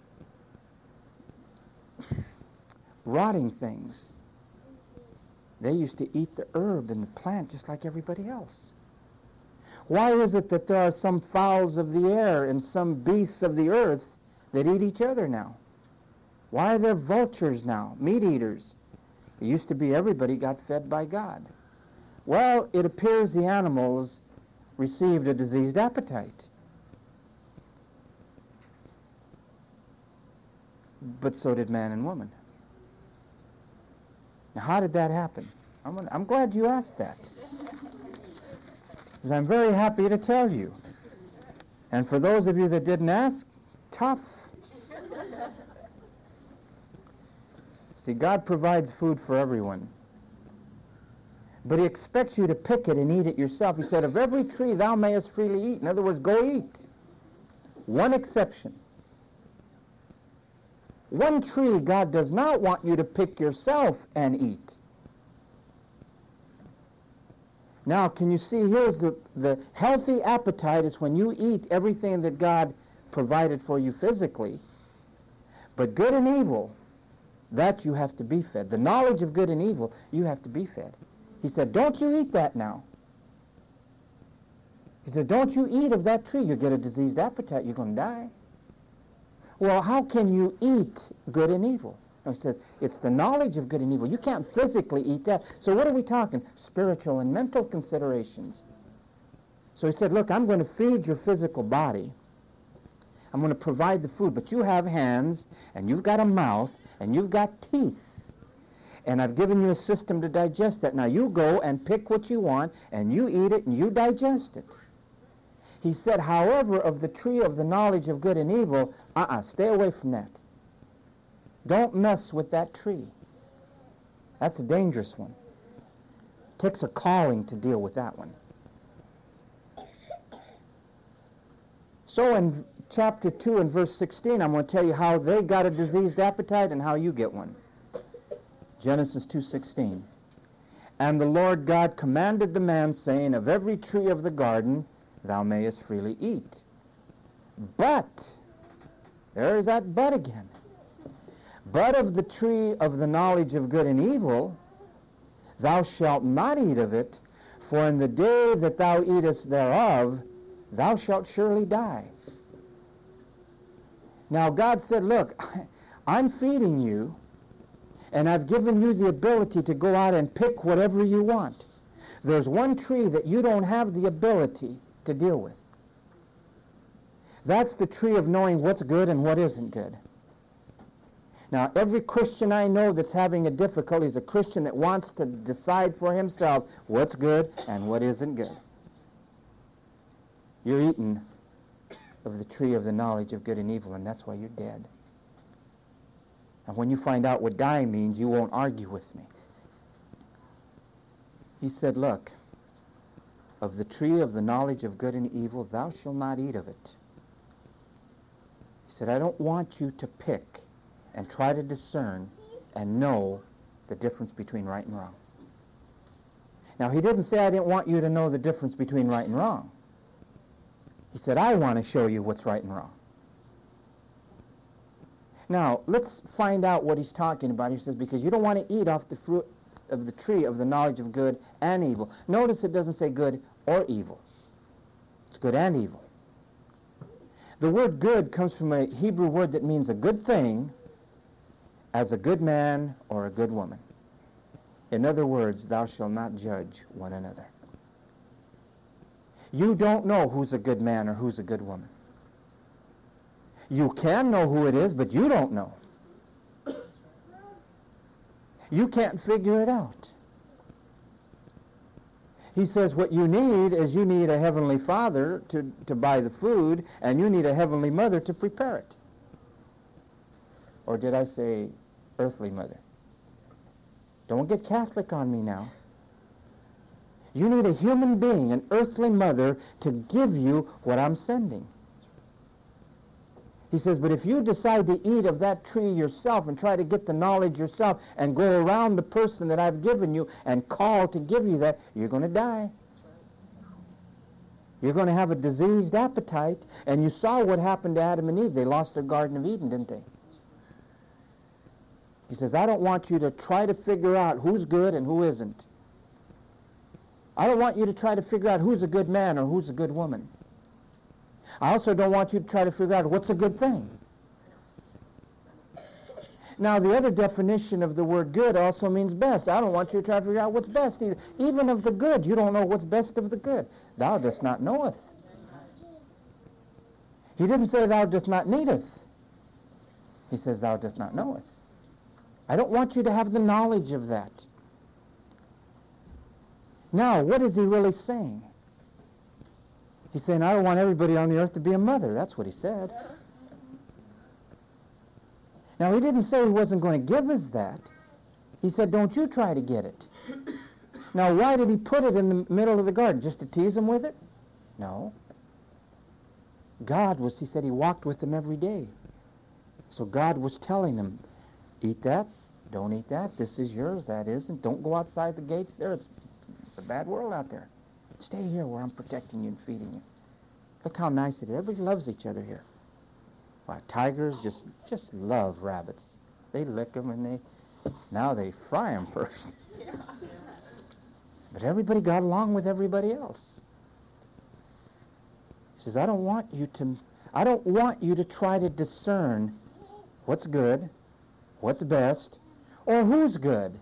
rotting things? They used to eat the herb and the plant just like everybody else. Why is it that there are some fowls of the air and some beasts of the earth that eat each other now? Why are there vultures now, meat eaters? It used to be everybody got fed by God. Well, it appears the animals received a diseased appetite. But so did man and woman. Now, how did that happen? I'm, I'm glad you asked that, because I'm very happy to tell you. And for those of you that didn't ask, tough. See, God provides food for everyone. But he expects you to pick it and eat it yourself. He said, of every tree thou mayest freely eat. In other words, go eat. One exception. One tree God does not want you to pick yourself and eat. Now, can you see, here's the, the healthy appetite is when you eat everything that God provided for you physically. But good and evil, that you have to be fed. The knowledge of good and evil, you have to be fed. He said, don't you eat that now. He said, don't you eat of that tree. You get a diseased appetite, you're going to die. Well, how can you eat good and evil? No, he says, it's the knowledge of good and evil. You can't physically eat that. So what are we talking? Spiritual and mental considerations. So he said, look, I'm going to feed your physical body. I'm going to provide the food, but you have hands, and you've got a mouth, and you've got teeth. And I've given you a system to digest that. Now you go and pick what you want, and you eat it, and you digest it. He said, however, of the tree of the knowledge of good and evil, uh-uh, stay away from that. Don't mess with that tree. That's a dangerous one. It takes a calling to deal with that one. So in chapter two and verse sixteen, I'm going to tell you how they got a diseased appetite and how you get one. Genesis two sixteen. And the Lord God commanded the man, saying, of every tree of the garden thou mayest freely eat. But, there is that but again. But of the tree of the knowledge of good and evil, thou shalt not eat of it, for in the day that thou eatest thereof, thou shalt surely die. Now God said, look, I'm feeding you, and I've given you the ability to go out and pick whatever you want. There's one tree that you don't have the ability to deal with. That's the tree of knowing what's good and what isn't good. Now, every Christian I know that's having a difficulty is a Christian that wants to decide for himself what's good and what isn't good. You're eating of the tree of the knowledge of good and evil, and that's why you're dead. And when you find out what dying means, you won't argue with me. He said, look, of the tree of the knowledge of good and evil, thou shalt not eat of it. He said, I don't want you to pick and try to discern and know the difference between right and wrong. Now, he didn't say I didn't want you to know the difference between right and wrong. He said, I want to show you what's right and wrong. Now, let's find out what he's talking about. He says, because you don't want to eat off the fruit of the tree of the knowledge of good and evil. Notice it doesn't say good or evil. It's good and evil. The word good comes from a Hebrew word that means a good thing, as a good man or a good woman. In other words, thou shalt not judge one another. You don't know who's a good man or who's a good woman. You can know who it is, but you don't know. You can't figure it out. He says what you need is you need a heavenly father to, to buy the food, and you need a heavenly mother to prepare it. Or did I say earthly mother? Don't get Catholic on me now. You need a human being, an earthly mother, to give you what I'm sending. He says, but if you decide to eat of that tree yourself and try to get the knowledge yourself and go around the person that I've given you and call to give you that, you're going to die. You're going to have a diseased appetite. And you saw what happened to Adam and Eve. They lost their Garden of Eden, didn't they? He says, I don't want you to try to figure out who's good and who isn't. I don't want you to try to figure out who's a good man or who's a good woman. I also don't want you to try to figure out what's a good thing. Now, the other definition of the word good also means best. I don't want you to try to figure out what's best either. Even of the good, you don't know what's best of the good. Thou dost not knoweth. He didn't say thou dost not needeth. He says thou dost not knoweth. I don't want you to have the knowledge of that. Now, what is he really saying? He's saying, I don't want everybody on the earth to be a mother. That's what he said. Now, he didn't say he wasn't going to give us that. He said, don't you try to get it. Now, why did he put it in the middle of the garden? Just to tease them with it? No. God was, he said, he walked with them every day. So God was telling them, eat that, don't eat that, this is yours, that isn't. Don't go outside the gates there. It's, it's a bad world out there. Stay here where I'm protecting you and feeding you. Look how nice it is. Everybody loves each other here. Wow, tigers just just love rabbits. They lick them and they, now they fry them first. But everybody got along with everybody else. He says, I don't want you to, I don't want you to try to discern what's good what's best, or who's good.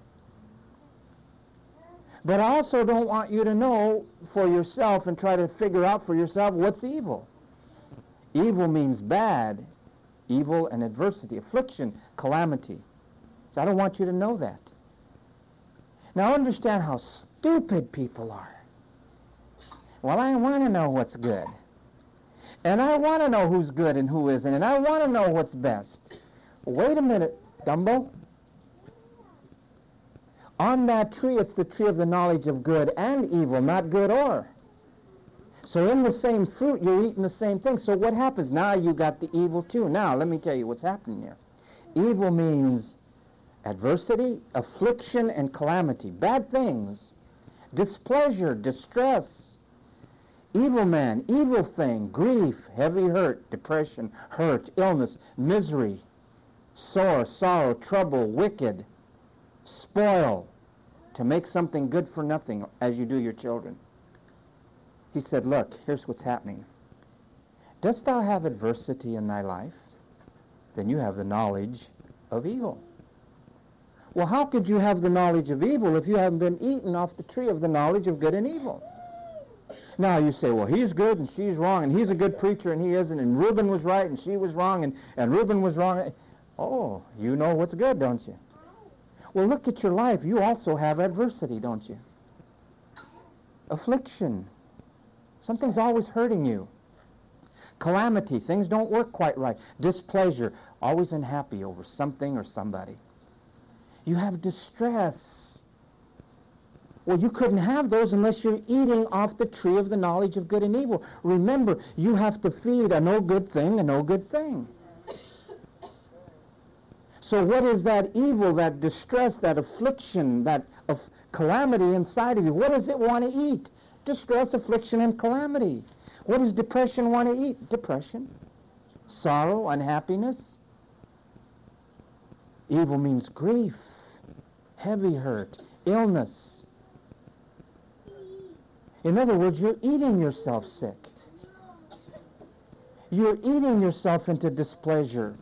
But I also don't want you to know for yourself and try to figure out for yourself what's evil. Evil means bad. Evil and adversity, affliction, calamity. So I don't want you to know that. Now understand how stupid people are. Well, I want to know what's good. And I want to know who's good and who isn't. And I want to know what's best. Wait a minute, Dumbo. On that tree, it's the tree of the knowledge of good and evil, not good or. So in the same fruit, you're eating the same thing. So what happens? Now you got the evil too. Now, let me tell you what's happening here. Evil means adversity, affliction, and calamity. Bad things. Displeasure, distress. Evil man, evil thing, grief, heavy hurt, depression, hurt, illness, misery, sore, sorrow, trouble, wicked, spoil, to make something good for nothing as you do your children. He said, look, here's what's happening. Dost thou have adversity in thy life? Then you have the knowledge of evil. Well, how could you have the knowledge of evil if you haven't been eaten off the tree of the knowledge of good and evil? Now you say, well, he's good and she's wrong, and he's a good preacher and he isn't, and Reuben was right and she was wrong, and, and Reuben was wrong. Oh, you know what's good, don't you? Well, look at your life. You also have adversity, don't you? Affliction. Something's always hurting you. Calamity. Things don't work quite right. Displeasure. Always unhappy over something or somebody. You have distress. Well, you couldn't have those unless you're eating off the tree of the knowledge of good and evil. Remember, you have to feed a no good thing a no good thing. So what is that evil, that distress, that affliction, that of calamity inside of you? What does it want to eat? Distress, affliction, and calamity. What does depression want to eat? Depression, sorrow, unhappiness. Evil means grief, heavy hurt, illness. In other words, you're eating yourself sick. You're eating yourself into displeasure.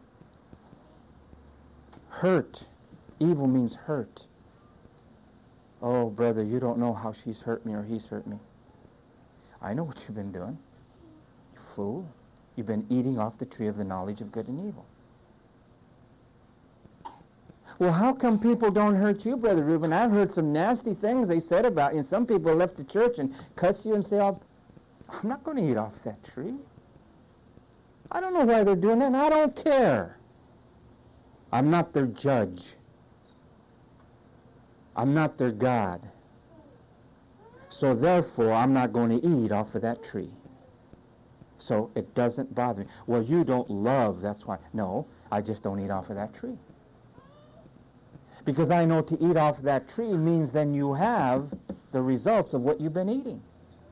Hurt. Evil means hurt. Oh, brother, you don't know how she's hurt me or he's hurt me. I know what you've been doing. You fool. You've been eating off the tree of the knowledge of good and evil. Well, how come people don't hurt you, Brother Reuben? I've heard some nasty things they said about you. And some people left the church and cuss you and say, oh, I'm not going to eat off that tree. I don't know why they're doing that, and I don't care. I'm not their judge. I'm not their God. So therefore, I'm not going to eat off of that tree. So it doesn't bother me. Well, you don't love, that's why. No, I just don't eat off of that tree. Because I know to eat off of that tree means then you have the results of what you've been eating.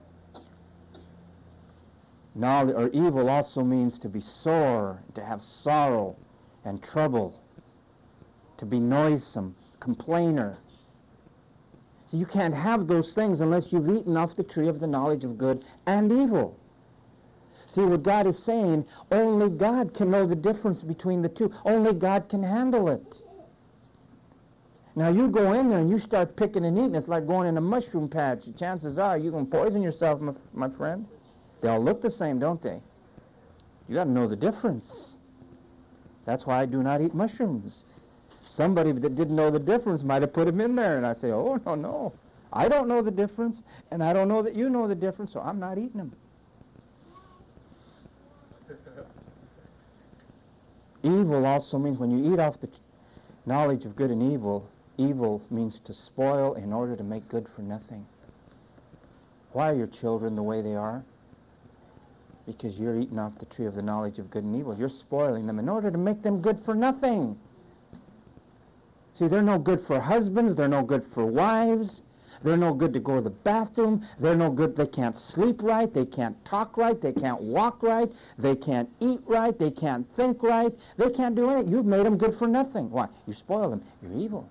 Knowledge or evil also means to be sore, to have sorrow and trouble, to be noisome, complainer. So you can't have those things unless you've eaten off the tree of the knowledge of good and evil. See, what God is saying, only God can know the difference between the two. Only God can handle it. Now you go in there and you start picking and eating. It's like going in a mushroom patch. Chances are you're going to poison yourself, my, my friend. They all look the same, don't they? You got to know the difference. That's why I do not eat mushrooms. Somebody that didn't know the difference might have put them in there, and I say, oh, no, no. I don't know the difference, and I don't know that you know the difference, so I'm not eating them. Evil also means when you eat off the knowledge of good and evil, evil means to spoil in order to make good for nothing. Why are your children the way they are? Because you're eating off the tree of the knowledge of good and evil. You're spoiling them in order to make them good for nothing. See, they're no good for husbands. They're no good for wives. They're no good to go to the bathroom. They're no good. They can't sleep right. They can't talk right. They can't walk right. They can't eat right. They can't think right. They can't do anything. You've made them good for nothing. Why? You spoil them. You're evil.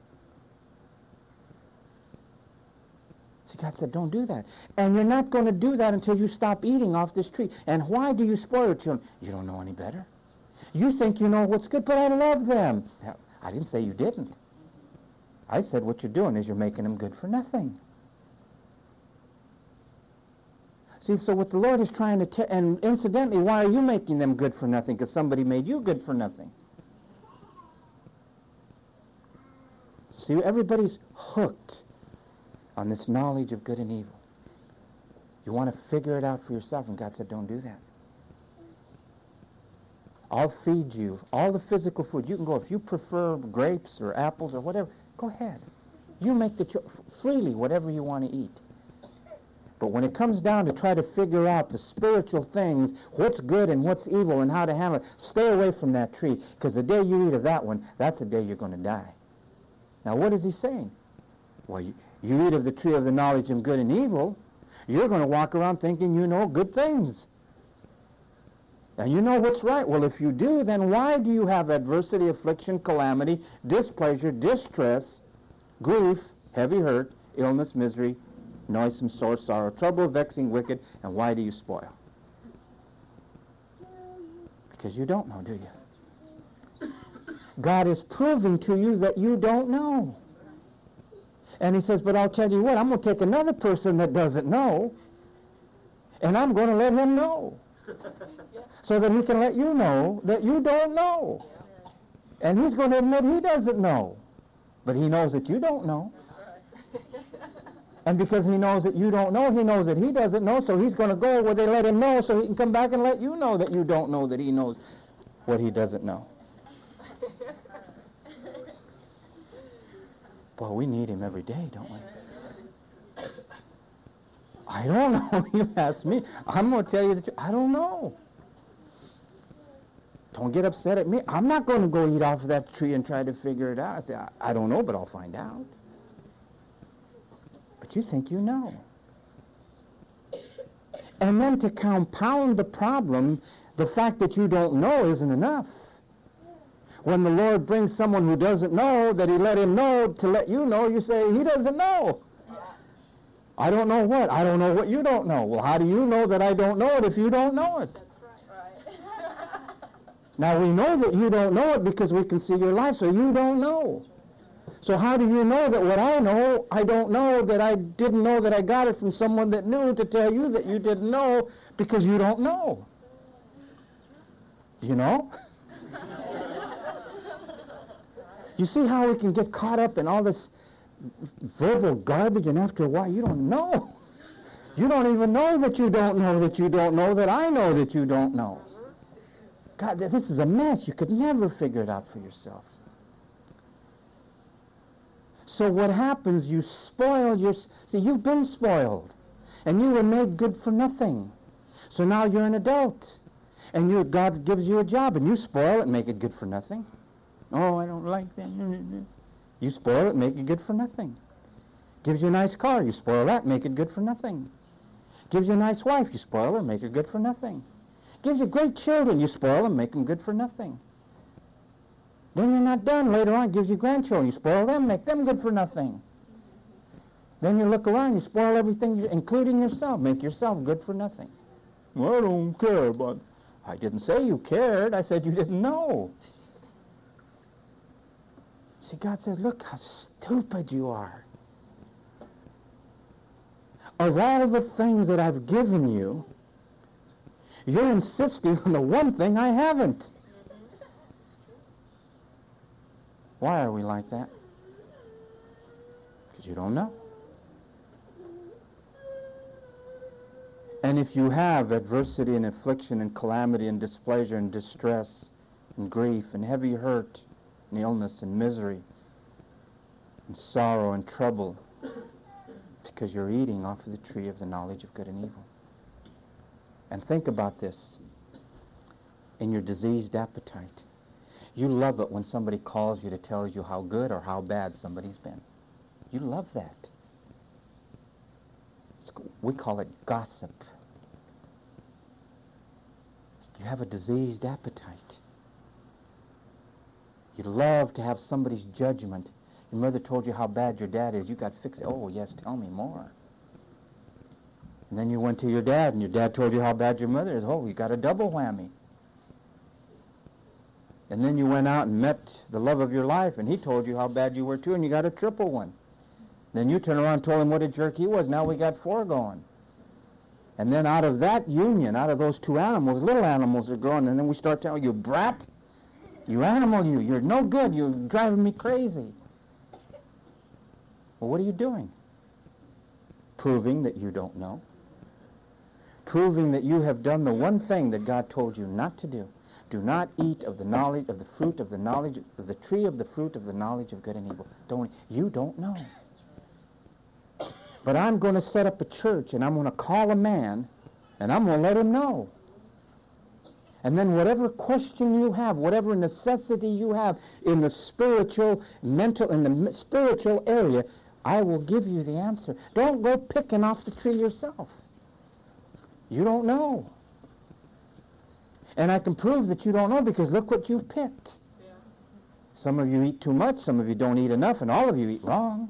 See, God said, don't do that. And you're not going to do that until you stop eating off this tree. And why do you spoil your children? You don't know any better. You think you know what's good, but I love them. I didn't say you didn't. I said what you're doing is you're making them good for nothing. See, so what the Lord is trying to tell, and incidentally, why are you making them good for nothing? Because somebody made you good for nothing. See, everybody's hooked on this knowledge of good and evil. You want to figure it out for yourself, and God said, don't do that. I'll feed you all the physical food. You can go, if you prefer grapes or apples or whatever, go ahead. You make the choice freely, whatever you want to eat. But when it comes down to try to figure out the spiritual things, what's good and what's evil and how to handle it, stay away from that tree, because the day you eat of that one, that's the day you're going to die. Now, what is he saying? Well, you, you eat of the tree of the knowledge of good and evil, you're going to walk around thinking you know good things. And you know what's right. Well, if you do, then why do you have adversity, affliction, calamity, displeasure, distress, grief, heavy hurt, illness, misery, noisome, sore sorrow, trouble, vexing, wicked, and why do you spoil? Because you don't know, do you? God is proving to you that you don't know. And he says, but I'll tell you what, I'm going to take another person that doesn't know, and I'm going to let him know. So that he can let you know that you don't know. And he's going to admit he doesn't know. But he knows that you don't know. And because he knows that you don't know, he knows that he doesn't know, so he's going to go where they let him know so he can come back and let you know that you don't know that he knows what he doesn't know. Boy, we need him every day, don't we? I don't know. You ask me. I'm going to tell you the truth. I don't know. Don't get upset at me. I'm not going to go eat off of that tree and try to figure it out. I say, I, I don't know, but I'll find out. But you think you know. And then to compound the problem, the fact that you don't know isn't enough. When the Lord brings someone who doesn't know, that he let him know to let you know, you say, he doesn't know. I don't know what? I don't know what you don't know. Well, how do you know that I don't know it if you don't know it? That's right. Right. Now, we know that you don't know it because we can see your life, so you don't know. So how do you know that what I know, I don't know, that I didn't know that I got it from someone that knew to tell you that you didn't know because you don't know? Do you know? You see how we can get caught up in all this verbal garbage, and after a while you don't know. You don't even know that you don't know that you don't know that I know that you don't know. God, this is a mess. You could never figure it out for yourself. So what happens, you spoil your... See, you've been spoiled, and you were made good for nothing. So now you're an adult, and you, God gives you a job, and you spoil it and make it good for nothing. Oh, I don't like that. You spoil it and make it good for nothing. Gives you a nice car, you spoil that and make it good for nothing. Gives you a nice wife, you spoil her and make her good for nothing. Gives you great children, you spoil them, make them good for nothing. Then you're not done. Later on, gives you grandchildren, you spoil them, make them good for nothing. Then you look around, you spoil everything, including yourself, make yourself good for nothing. Well, I don't care about... I didn't say you cared, I said you didn't know. See, God says, look how stupid you are. Of all the things that I've given you, you're insisting on the one thing I haven't. Why are we like that? Because you don't know. And if you have adversity and affliction and calamity and displeasure and distress and grief and heavy hurt and illness and misery and sorrow and trouble, because you're eating off of the tree of the knowledge of good and evil. And think about this. In your diseased appetite, you love it when somebody calls you to tell you how good or how bad somebody's been. You love that. It's, we call it gossip. You have a diseased appetite. You love to have somebody's judgment. Your mother told you how bad your dad is. You got fixed. Oh, yes, tell me more. And then you went to your dad, and your dad told you how bad your mother is. Oh, you got a double whammy. And then you went out and met the love of your life, and he told you how bad you were too, and you got a triple one. Then you turn around and told him what a jerk he was. Now we got four going. And then out of that union, out of those two animals, little animals are growing, and then we start telling you, brat, you animal, you, you're no good, you're driving me crazy. Well, what are you doing? Proving that you don't know. Proving that you have done the one thing that God told you not to do. Do not eat of the knowledge of the fruit of the knowledge of the tree of the fruit of the knowledge of good and evil. Don't you don't know. But I'm going to set up a church, and I'm going to call a man, and I'm going to let him know. And then whatever question you have, whatever necessity you have in the spiritual, mental, in the spiritual area, I will give you the answer. Don't go picking off the tree yourself. You don't know. And I can prove that you don't know because look what you've picked. Yeah. Some of you eat too much, some of you don't eat enough, and all of you eat wrong.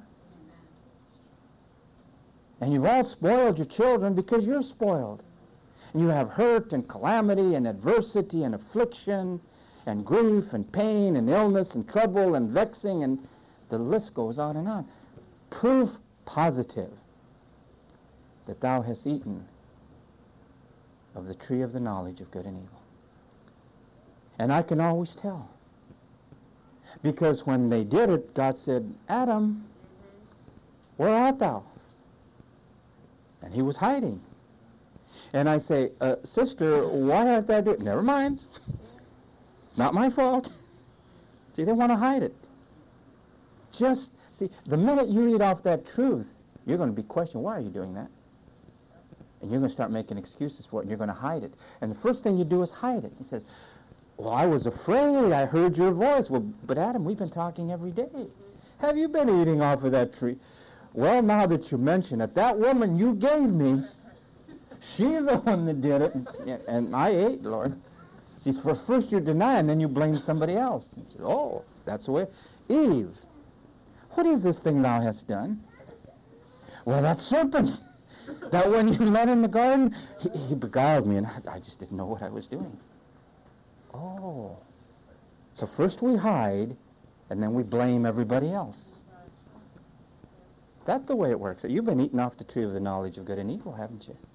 And you've all spoiled your children because you're spoiled. And you have hurt and calamity and adversity and affliction and grief and pain and illness and trouble and vexing, and the list goes on and on. Proof positive that thou hast eaten of the tree of the knowledge of good and evil. And I can always tell. Because when they did it, God said, Adam, where art thou? And he was hiding. And I say, uh, sister, why art thou doing it? Never mind. Not my fault. See, they want to hide it. Just, see, the minute you eat off that truth, you're going to be questioned, why are you doing that? And you're going to start making excuses for it, and you're going to hide it. And the first thing you do is hide it. He says, well, I was afraid. I heard your voice. Well, but Adam, we've been talking every day. Have you been eating off of that tree? Well, now that you mention it, that woman you gave me, she's the one that did it, and I ate, Lord. See, for first you deny, and then you blame somebody else. He says, oh, that's the way. Eve, what is this thing thou hast done? Well, that serpent, that one you met in the garden, he, he beguiled me, and I, I just didn't know what I was doing. Oh. So first we hide, and then we blame everybody else. That's the way it works. You've been eating off the tree of the knowledge of good and evil, haven't you?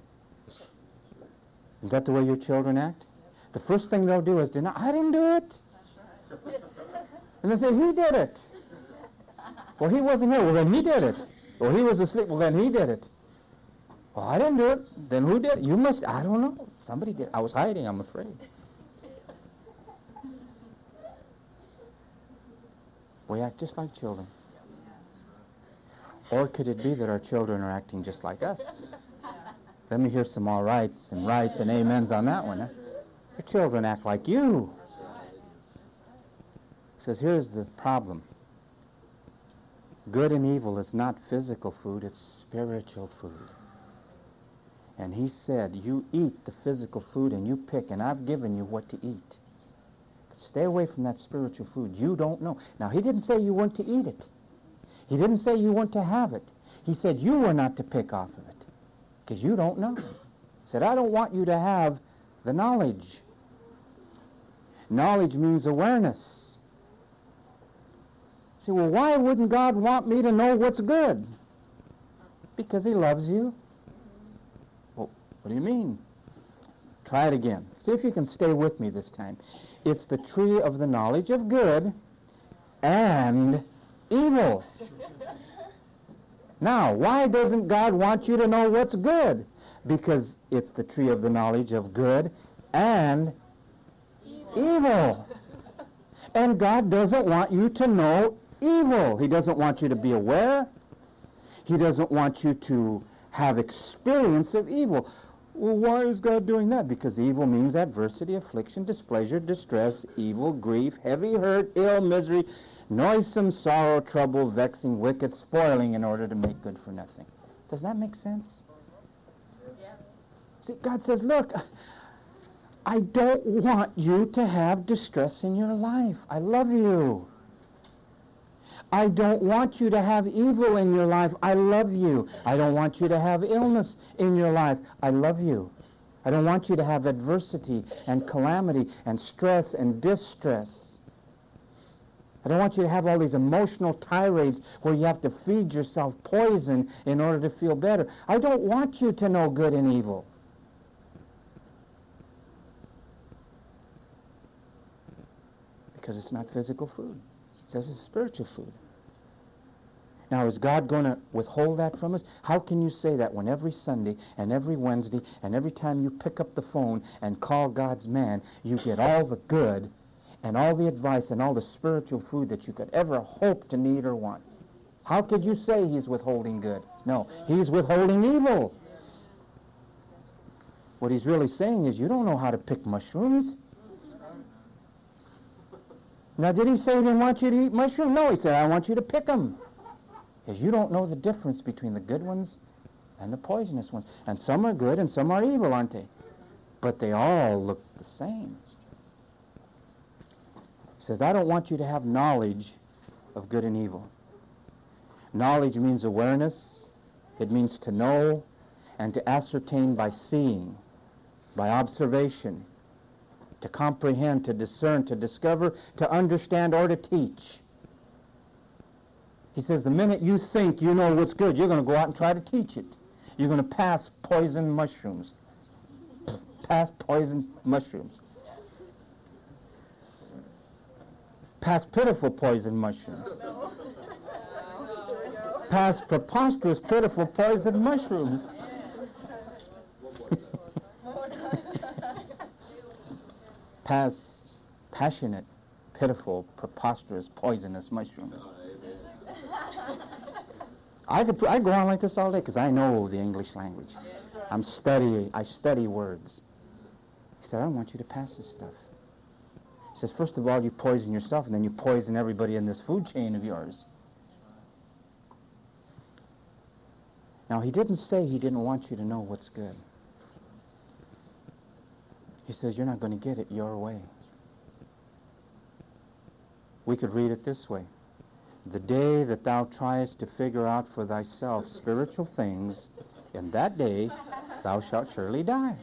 Is that the way your children act? The first thing they'll do is deny, I didn't do it. That's right. And they say, he did it. Well, he wasn't here. Well, then he did it. Well, he was asleep. Well, then he did it. Well, I didn't do it. Then who did it? You must, I don't know. Somebody did. I was hiding, I'm afraid. We act just like children. Or could it be that our children are acting just like us? Let me hear some all rights and rights and amens on that one. Huh? Your children act like you. He says, here's the problem. Good and evil is not physical food, it's spiritual food. And he said, you eat the physical food and you pick, and I've given you what to eat. But stay away from that spiritual food. You don't know. Now, he didn't say you weren't to eat it. He didn't say you weren't to have it. He said you were not to pick off of it because you don't know. He said, I don't want you to have the knowledge. Knowledge means awareness. See, well, why wouldn't God want me to know what's good? Because he loves you. Well, what do you mean? Try it again. See if you can stay with me this time. It's the tree of the knowledge of good and evil. Now, why doesn't God want you to know what's good? Because it's the tree of the knowledge of good and evil. evil. And God doesn't want you to know evil. He doesn't want you to be aware. He doesn't want you to have experience of evil. Well, why is God doing that? Because evil means adversity, affliction, displeasure, distress, evil, grief, heavy hurt, ill, misery, noisome sorrow, trouble, vexing, wicked, spoiling in order to make good for nothing. Does that make sense? Yeah. See, God says, look, I don't want you to have distress in your life. I love you. I don't want you to have evil in your life. I love you. I don't want you to have illness in your life. I love you. I don't want you to have adversity and calamity and stress and distress. I don't want you to have all these emotional tirades where you have to feed yourself poison in order to feel better. I don't want you to know good and evil. Because it's not physical food. It says it's spiritual food. Now, is God going to withhold that from us? How can you say that when every Sunday and every Wednesday and every time you pick up the phone and call God's man, you get all the good and all the advice and all the spiritual food that you could ever hope to need or want? How could you say he's withholding good? No, he's withholding evil. What he's really saying is you don't know how to pick mushrooms. Now, did he say he didn't want you to eat mushrooms? No, he said, I want you to pick them. Because you don't know the difference between the good ones and the poisonous ones. And some are good and some are evil, aren't they? But they all look the same. He says, I don't want you to have knowledge of good and evil. Knowledge means awareness. It means to know and to ascertain by seeing, by observation, to comprehend, to discern, to discover, to understand, or to teach. He says the minute you think you know what's good, you're going to go out and try to teach it. You're going to pass poison mushrooms. Pass poison mushrooms. Pass pitiful poison mushrooms. Pass preposterous, pitiful poison mushrooms. Pass passionate, pitiful, preposterous, poisonous mushrooms. I could I go on like this all day because I know the English language. I'm studying. I study words. He said, I don't want you to pass this stuff. He says, first of all, you poison yourself, and then you poison everybody in this food chain of yours. Now, he didn't say he didn't want you to know what's good. He says, you're not going to get it your way. We could read it this way. The day that thou triest to figure out for thyself spiritual things, in that day thou shalt surely die.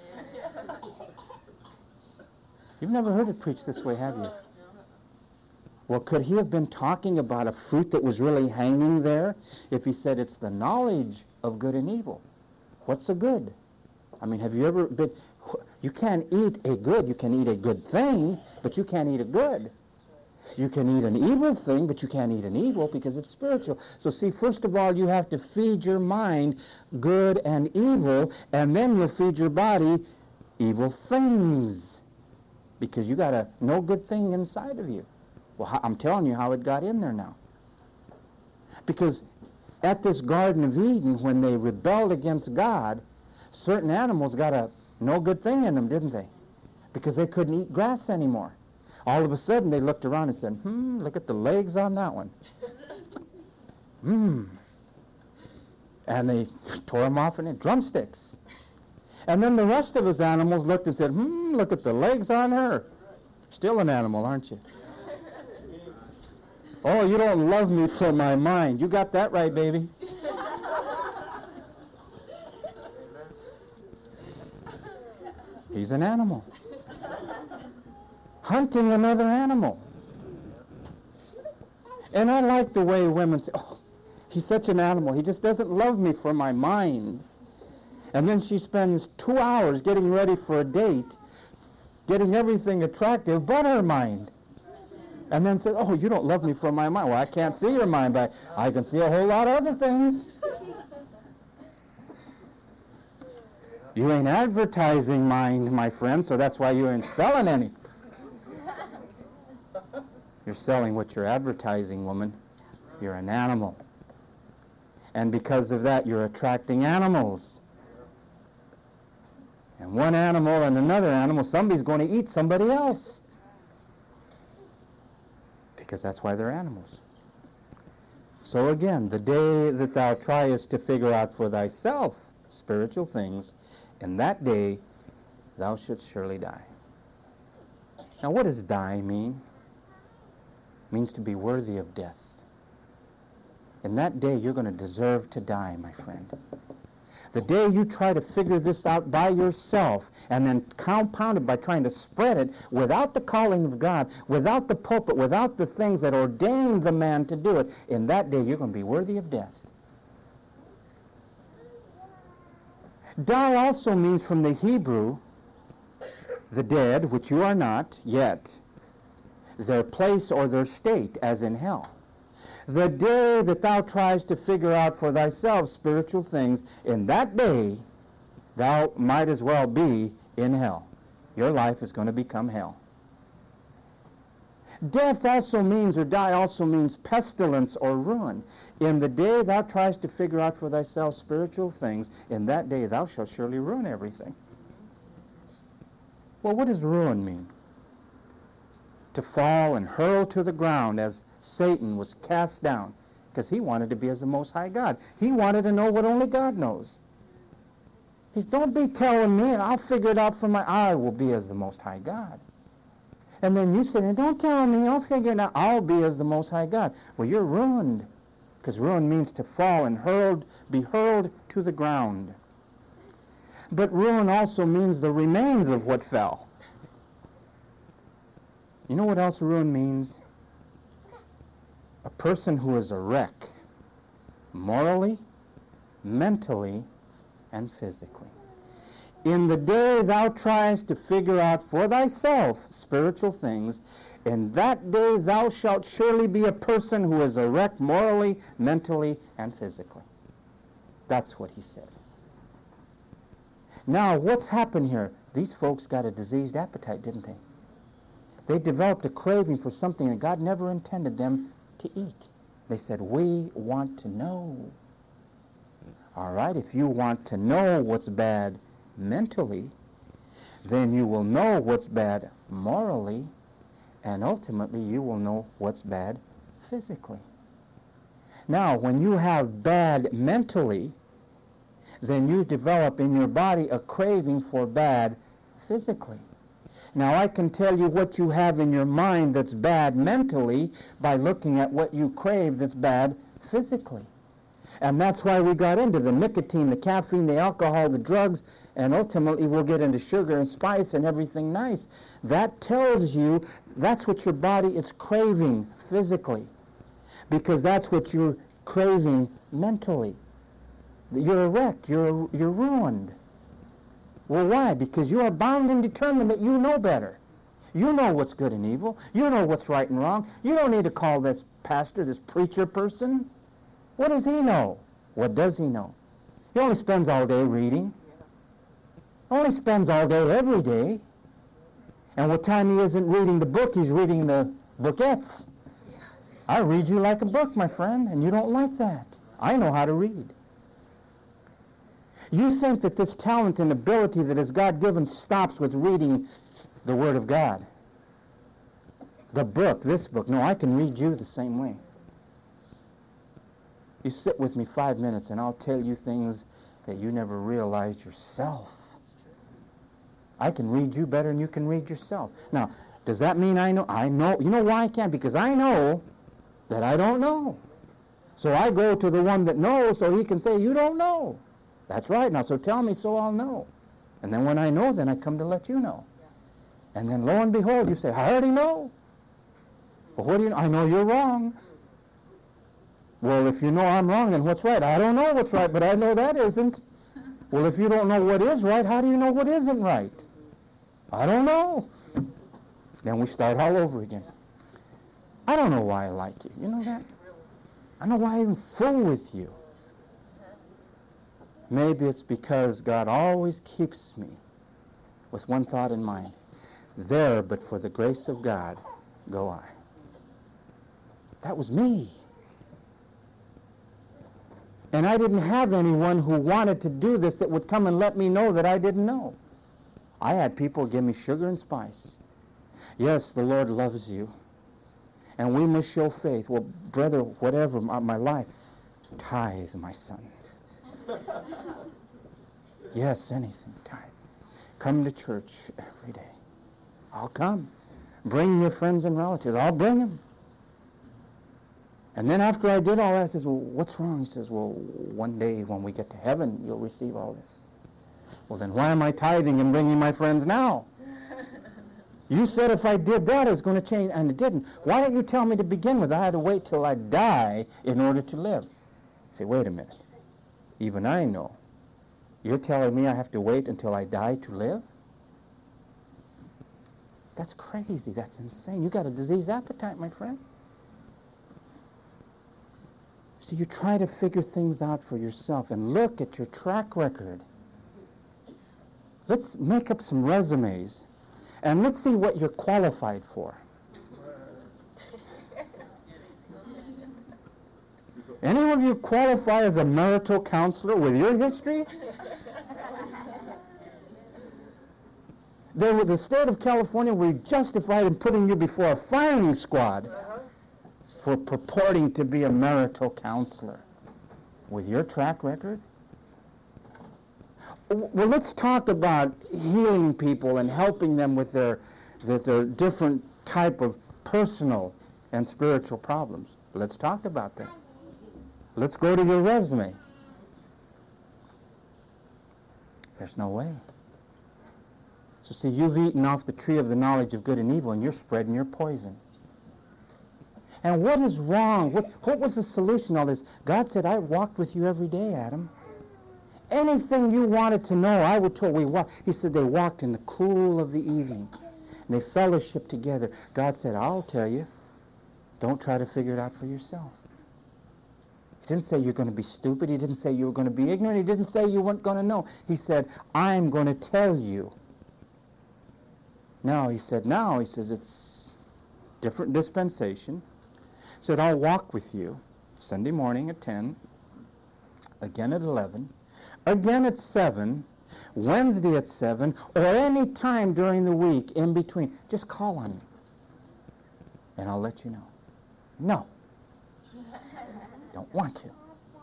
You've never heard it preached this way, have you? Well, could he have been talking about a fruit that was really hanging there if he said it's the knowledge of good and evil? What's a good? I mean, have you ever been... You can't eat a good. You can eat a good thing, but you can't eat a good. You can eat an evil thing, but you can't eat an evil because it's spiritual. So see, first of all, you have to feed your mind good and evil, and then you'll feed your body evil things because you got a no good thing inside of you. Well, I'm telling you how it got in there now. Because at this Garden of Eden, when they rebelled against God, certain animals got a no good thing in them, didn't they? Because they couldn't eat grass anymore. All of a sudden, they looked around and said, hmm, look at the legs on that one. Hmm. And they tore them off into drumsticks. And then the rest of his animals looked and said, hmm, look at the legs on her. Still an animal, aren't you? Oh, you don't love me for my mind. You got that right, baby. He's an animal. Hunting another animal. And I like the way women say, oh, he's such an animal. He just doesn't love me for my mind. And then she spends two hours getting ready for a date, getting everything attractive but her mind. And then says, oh, you don't love me for my mind. Well, I can't see your mind, but I can see a whole lot of other things. You ain't advertising mind, my friend, so that's why you ain't selling any. You're selling what you're advertising, woman. You're an animal. And because of that, you're attracting animals. And one animal and another animal, somebody's going to eat somebody else. Because that's why they're animals. So again, the day that thou triest to figure out for thyself spiritual things, in that day thou shouldst surely die. Now what does die mean? It means to be worthy of death. In that day you're going to deserve to die, my friend. The day you try to figure this out by yourself and then compound it by trying to spread it without the calling of God, without the pulpit, without the things that ordained the man to do it, in that day you're going to be worthy of death. Die also means from the Hebrew, the dead, which you are not yet, their place or their state, as in hell. The day that thou tries to figure out for thyself spiritual things, in that day thou might as well be in hell. Your life is going to become hell. Death also means, or die also means, pestilence or ruin. In the day thou tries to figure out for thyself spiritual things, in that day thou shalt surely ruin everything. Well, what does ruin mean? To fall and hurl to the ground as Satan was cast down, because he wanted to be as the Most High God. He wanted to know what only God knows. He said, don't be telling me, I'll figure it out for my, I will be as the Most High God. And then you say, don't tell me, I'll figure it out, I'll be as the Most High God. Well, you're ruined, because ruin means to fall and hurled, be hurled to the ground. But ruin also means the remains of what fell. You know what else ruin means? A person who is a wreck, morally, mentally, and physically. In the day thou triest to figure out for thyself spiritual things, in that day thou shalt surely be a person who is a wreck morally, mentally, and physically. That's what he said. Now, what's happened here? These folks got a diseased appetite, didn't they? They developed a craving for something that God never intended them to eat. They said, we want to know. All right, if you want to know what's bad mentally, then you will know what's bad morally, and ultimately you will know what's bad physically. Now, when you have bad mentally, then you develop in your body a craving for bad physically. Now, I can tell you what you have in your mind that's bad mentally by looking at what you crave that's bad physically. And that's why we got into the nicotine, the caffeine, the alcohol, the drugs, and ultimately we'll get into sugar and spice and everything nice. That tells you that's what your body is craving physically, because that's what you're craving mentally. You're a wreck. You're, you're ruined. Well, why? Because you are bound and determined that you know better. You know what's good and evil. You know what's right and wrong. You don't need to call this pastor, this preacher person. What does he know? What does he know? He only spends all day reading. Only spends all day every day. And what time he isn't reading the book, he's reading the bookettes. I read you like a book, my friend, and you don't like that. I know how to read. You think that this talent and ability that is God-given stops with reading the Word of God. The book, this book. No, I can read you the same way. You sit with me five minutes and I'll tell you things that you never realized yourself. I can read you better than you can read yourself. Now, does that mean I know? I know. You know why I can't? Because I know that I don't know. So I go to the one that knows so he can say, you don't know. That's right. Now, so tell me so I'll know. And then when I know, then I come to let you know. And then lo and behold, you say, I already know. Well, what do you know? I know you're wrong. Well, if you know I'm wrong, then what's right? I don't know what's right, but I know that isn't. Well, if you don't know what is right, how do you know what isn't right? I don't know. Then we start all over again. I don't know why I like you. You know that? I don't know why I even fool with you. Maybe it's because God always keeps me with one thought in mind. There, but for the grace of God, go I. That was me. And I didn't have anyone who wanted to do this that would come and let me know that I didn't know. I had people give me sugar and spice. Yes, the Lord loves you. And we must show faith. Well, brother, whatever, my, my life, tithe, my son. Yes, anything, tithe. Come to church every day. I'll come. Bring your friends and relatives. I'll bring them. And then after I did all that, I says, well, what's wrong? He says, well, one day when we get to heaven, you'll receive all this. Well, then why am I tithing and bringing my friends now? You said if I did that, it was going to change, and it didn't. Why didn't you tell me to begin with? I had to wait till I die in order to live. Say, wait a minute. Even I know. You're telling me I have to wait until I die to live? That's crazy. That's insane. You got a diseased appetite, my friends. So you try to figure things out for yourself and look at your track record. Let's make up some resumes and let's see what you're qualified for. Any of you qualify as a marital counselor with your history? They were, the state of California were justified in putting you before a firing squad for purporting to be a marital counselor. With your track record? Well, let's talk about healing people and helping them with their, with their different type of personal and spiritual problems. Let's talk about that. Let's go to your resume. There's no way. So see, you've eaten off the tree of the knowledge of good and evil, and you're spreading your poison. And what is wrong? What, what was the solution to all this? God said, I walked with you every day, Adam. Anything you wanted to know, I would tell. We walked. He said they walked in the cool of the evening. And they fellowshiped together. God said, I'll tell you. Don't try to figure it out for yourself. He didn't say you're going to be stupid. He didn't say you were going to be ignorant. He didn't say you weren't going to know. He said, I'm going to tell you. Now, he said, now, he says, it's different dispensation. He said, I'll walk with you Sunday morning at ten, again at eleven, again at seven, Wednesday at seven, or any time during the week in between. Just call on me, and I'll let you know. No. Don't want to.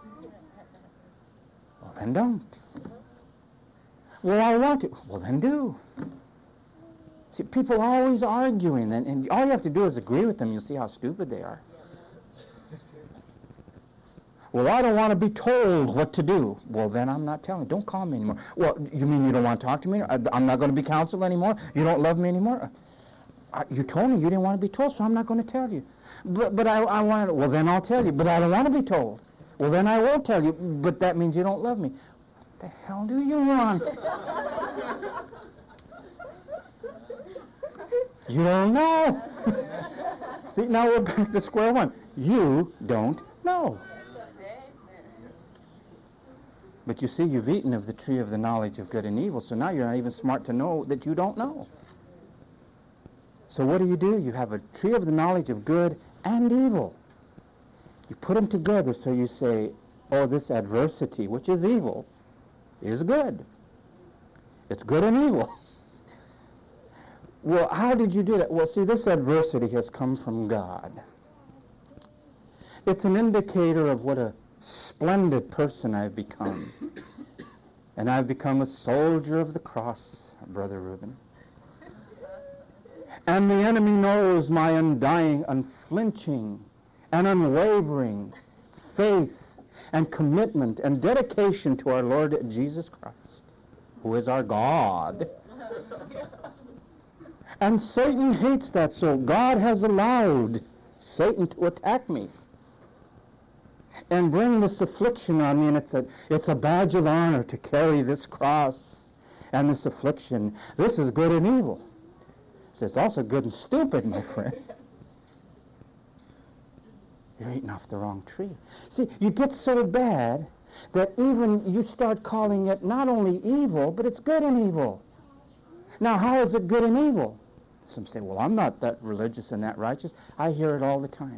Well, then don't. Well, I want to. Well, then do. See, people are always arguing, and, and all you have to do is agree with them. You'll see how stupid they are. Well, I don't want to be told what to do. Well, then I'm not telling. Don't call me anymore. Well, you mean you don't want to talk to me? I'm not going to be counseled anymore? You don't love me anymore? I, you told me you didn't want to be told, so I'm not going to tell you. But, but I, I want to, well, then I'll tell you. But I don't want to be told. Well, then I will tell you. But that means you don't love me. What the hell do you want? You don't know. See, now we're back to square one. You don't know. But you see, you've eaten of the tree of the knowledge of good and evil, so now you're not even smart to know that you don't know. So what do you do? You have a tree of the knowledge of good and evil. You put them together, so you say, oh, this adversity, which is evil, is good. It's good and evil. Well, how did you do that? Well, see, this adversity has come from God. It's an indicator of what a splendid person I've become. And I've become a soldier of the cross, Brother Reuben. And the enemy knows my undying, unflinching, and unwavering faith and commitment and dedication to our Lord Jesus Christ, who is our God. And Satan hates that, so God has allowed Satan to attack me and bring this affliction on me, and it's a, it's a badge of honor to carry this cross and this affliction. This is good and evil. So it's also good and stupid, my friend. You're eating off the wrong tree. See, you get so bad that even you start calling it not only evil, but it's good and evil. Now, how is it good and evil? Some say, well, I'm not that religious and that righteous. I hear it all the time.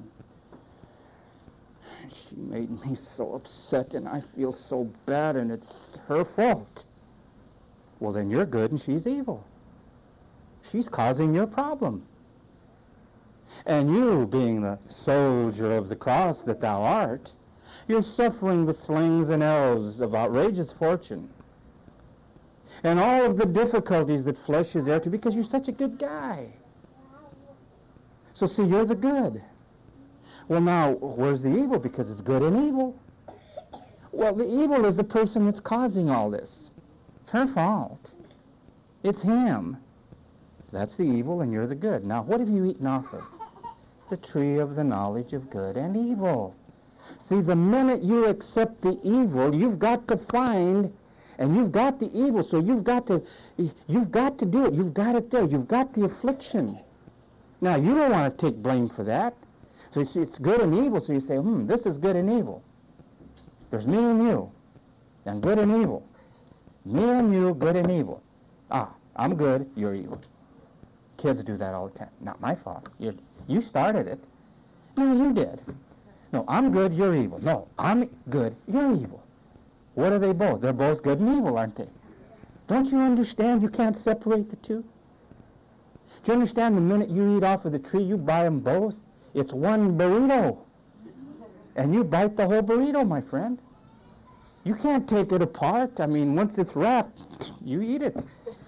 She made me so upset, and I feel so bad, and it's her fault. Well, then you're good and she's evil. She's causing your problem. And you, being the soldier of the cross that thou art, you're suffering the slings and arrows of outrageous fortune and all of the difficulties that flesh is heir to because you're such a good guy. So see, you're the good. Well, now, where's the evil? Because it's good and evil. Well, the evil is the person that's causing all this. It's her fault. It's him. That's the evil, and you're the good. Now, what have you eaten off of? The tree of the knowledge of good and evil. See, the minute you accept the evil, you've got to find, and you've got the evil, so you've got to, you've got to do it. You've got it there. You've got the affliction. Now, you don't want to take blame for that. So you see, it's good and evil, so you say, hmm, this is good and evil. There's me and you, and good and evil. Me and you, good and evil. Ah, I'm good, you're evil. Kids do that all the time. Not my fault. You're, you started it. No, you did. No, I'm good, you're evil. No, I'm good, you're evil. What are they both? They're both good and evil, aren't they? Don't you understand you can't separate the two? Do you understand the minute you eat off of the tree, you buy them both? It's one burrito. And you bite the whole burrito, my friend. You can't take it apart. I mean, once it's wrapped, you eat it.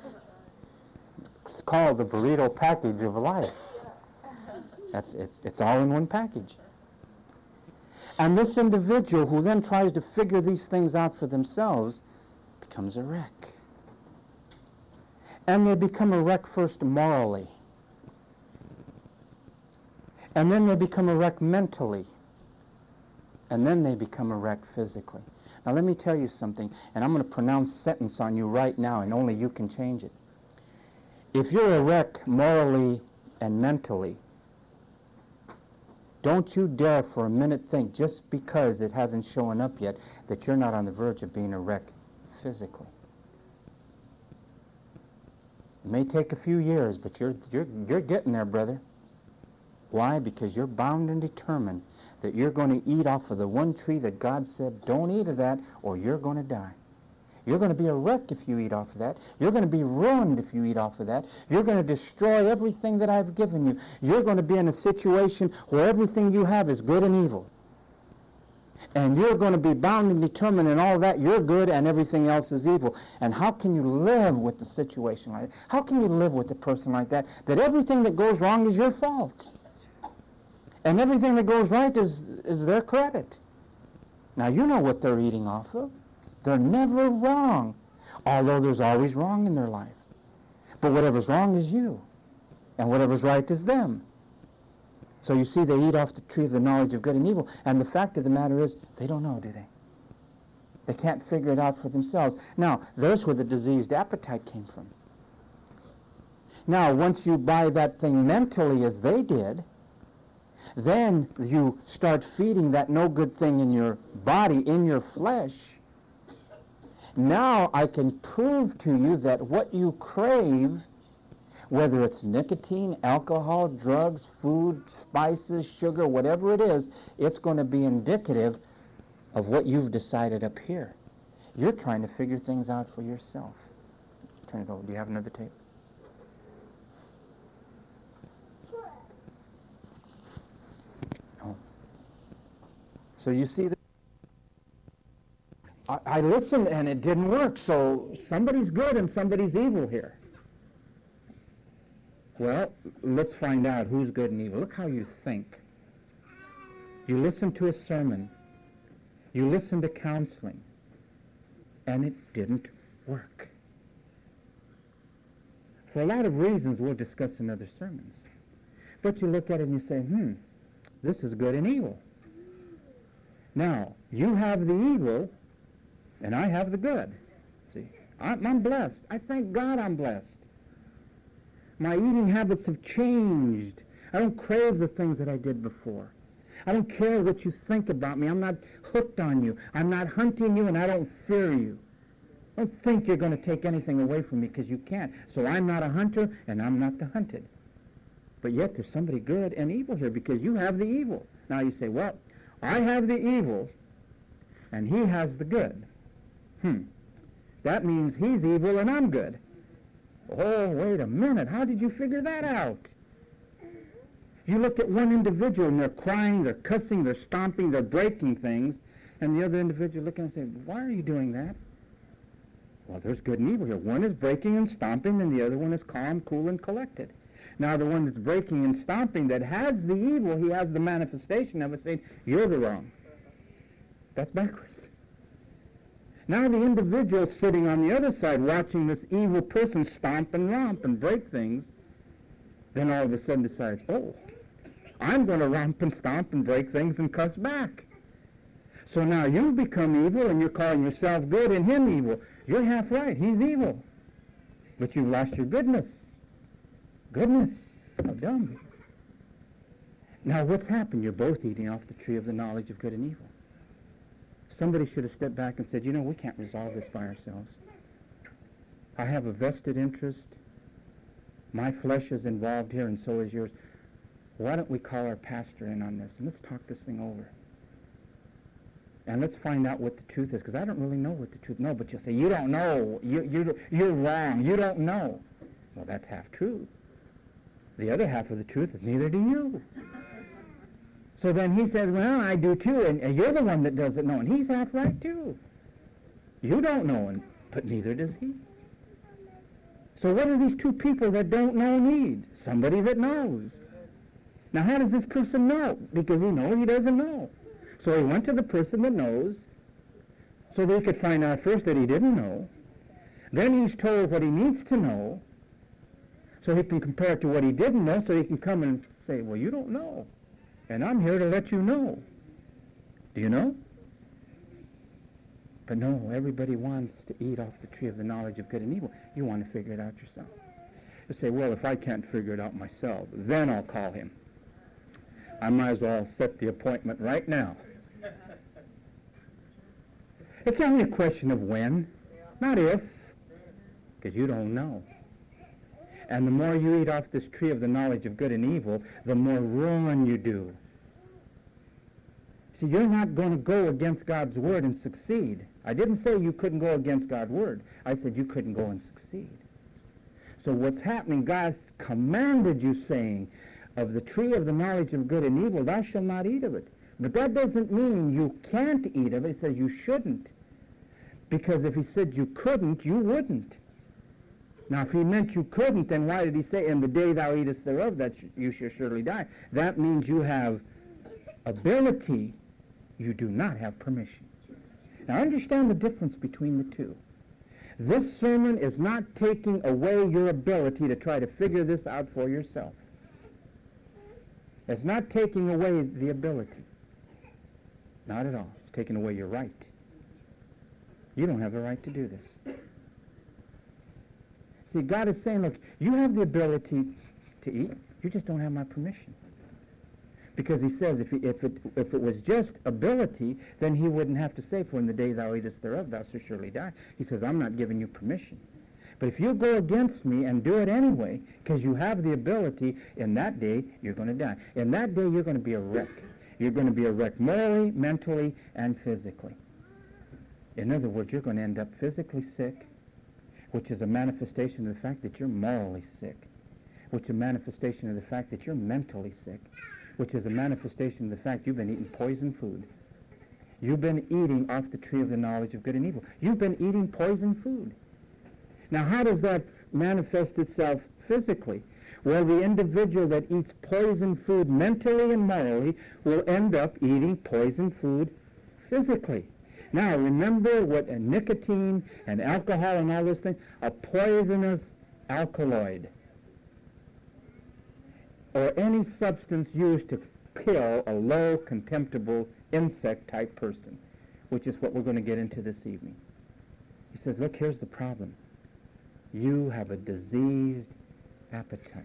It's called the burrito package of life. That's, it's, it's all in one package. And this individual who then tries to figure these things out for themselves becomes a wreck. And they become a wreck first morally. And then they become a wreck mentally. And then they become a wreck physically. Now let me tell you something, and I'm going to pronounce sentence on you right now, and only you can change it. If you're a wreck morally and mentally, don't you dare for a minute think, just because it hasn't shown up yet, that you're not on the verge of being a wreck physically. It may take a few years, but you're, you're, you're getting there, brother. Why? Because you're bound and determined that you're going to eat off of the one tree that God said, don't eat of that, or you're going to die. You're going to be a wreck if you eat off of that. You're going to be ruined if you eat off of that. You're going to destroy everything that I've given you. You're going to be in a situation where everything you have is good and evil. And you're going to be bound and determined in all that you're good and everything else is evil. And how can you live with the situation like that? How can you live with a person like that, that everything that goes wrong is your fault? And everything that goes right is, is their credit. Now, you know what they're eating off of. They're never wrong, although there's always wrong in their life. But whatever's wrong is you, and whatever's right is them. So you see, they eat off the tree of the knowledge of good and evil, and the fact of the matter is, they don't know, do they? They can't figure it out for themselves. Now, there's where the diseased appetite came from. Now, once you buy that thing mentally as they did, then you start feeding that no good thing in your body, in your flesh. Now I can prove to you that what you crave, whether it's nicotine, alcohol, drugs, food, spices, sugar, whatever it is, it's going to be indicative of what you've decided up here. You're trying to figure things out for yourself. Turn it over. Do you have another tape? So you see, that I, I listened and it didn't work, so somebody's good and somebody's evil here. Well, let's find out who's good and evil. Look how you think. You listen to a sermon. You listen to counseling. And it didn't work. For a lot of reasons we'll discuss in other sermons. But you look at it and you say, hmm, this is good and evil. Now, you have the evil, and I have the good. See, I'm, I'm blessed. I thank God I'm blessed. My eating habits have changed. I don't crave the things that I did before. I don't care what you think about me. I'm not hooked on you. I'm not hunting you, and I don't fear you. Don't think you're going to take anything away from me, because you can't. So I'm not a hunter, and I'm not the hunted. But yet there's somebody good and evil here, because you have the evil. Now you say, well, I have the evil, and he has the good. Hmm. That means he's evil and I'm good. Oh, wait a minute. How did you figure that out? You look at one individual, and they're crying, they're cussing, they're stomping, they're breaking things, and the other individual looking and saying, why are you doing that? Well, there's good and evil here. One is breaking and stomping, and the other one is calm, cool, and collected. Now the one that's breaking and stomping, that has the evil, he has the manifestation of it, saying, you're the wrong. That's backwards. Now the individual sitting on the other side watching this evil person stomp and romp and break things, then all of a sudden decides, oh, I'm going to romp and stomp and break things and cuss back. So now you've become evil and you're calling yourself good and him evil. You're half right. He's evil. But you've lost your goodness. Goodness. How dumb. Now what's happened? You're both eating off the tree of the knowledge of good and evil. Somebody should have stepped back and said, you know, we can't resolve this by ourselves. I have a vested interest. My flesh is involved here and so is yours. Why don't we call our pastor in on this and let's talk this thing over. And let's find out what the truth is, because I don't really know what the truth is. No, but you'll say, you don't know. You, you, you're wrong. You don't know. Well, that's half true. The other half of the truth is neither do you. So then he says, well, I do too, and, and you're the one that doesn't know, and he's half right too. You don't know, and, but neither does he. So what do these two people that don't know need? Somebody that knows. Now how does this person know? Because he knows he doesn't know. So he went to the person that knows so that he could find out first that he didn't know. Then he's told what he needs to know so he can compare it to what he didn't know, so he can come and say, well, you don't know, and I'm here to let you know. Do you know? But no, everybody wants to eat off the tree of the knowledge of good and evil. You want to figure it out yourself. You say, well, if I can't figure it out myself, then I'll call him. I might as well set the appointment right now. It's only a question of when, not if, because you don't know. And the more you eat off this tree of the knowledge of good and evil, the more ruin you do. See, you're not going to go against God's word and succeed. I didn't say you couldn't go against God's word. I said you couldn't go and succeed. So what's happening, God's commanded you, saying, of the tree of the knowledge of good and evil, thou shalt not eat of it. But that doesn't mean you can't eat of it. He says you shouldn't. Because if he said you couldn't, you wouldn't. Now, if he meant you couldn't, then why did he say, in the day thou eatest thereof, that sh- you shall surely die? That means you have ability. You do not have permission. Now, understand the difference between the two. This sermon is not taking away your ability to try to figure this out for yourself. It's not taking away the ability. Not at all. It's taking away your right. You don't have the right to do this. See, God is saying, look, you have the ability to eat. You just don't have my permission. Because he says if, he, if, it, if it was just ability, then he wouldn't have to say, for in the day thou eatest thereof, thou shalt surely die. He says, I'm not giving you permission. But if you go against me and do it anyway, because you have the ability, in that day, you're going to die. In that day, you're going to be a wreck. You're going to be a wreck morally, mentally, and physically. In other words, you're going to end up physically sick, which is a manifestation of the fact that you're morally sick, which is a manifestation of the fact that you're mentally sick, which is a manifestation of the fact you've been eating poison food. You've been eating off the tree of the knowledge of good and evil. You've been eating poison food. Now, how does that manifest itself physically? Well, the individual that eats poison food mentally and morally will end up eating poison food physically. Now, remember what a nicotine and alcohol and all those things, a poisonous alkaloid, or any substance used to kill a low, contemptible, insect-type person, which is what we're going to get into this evening. He says, look, here's the problem. You have a diseased appetite.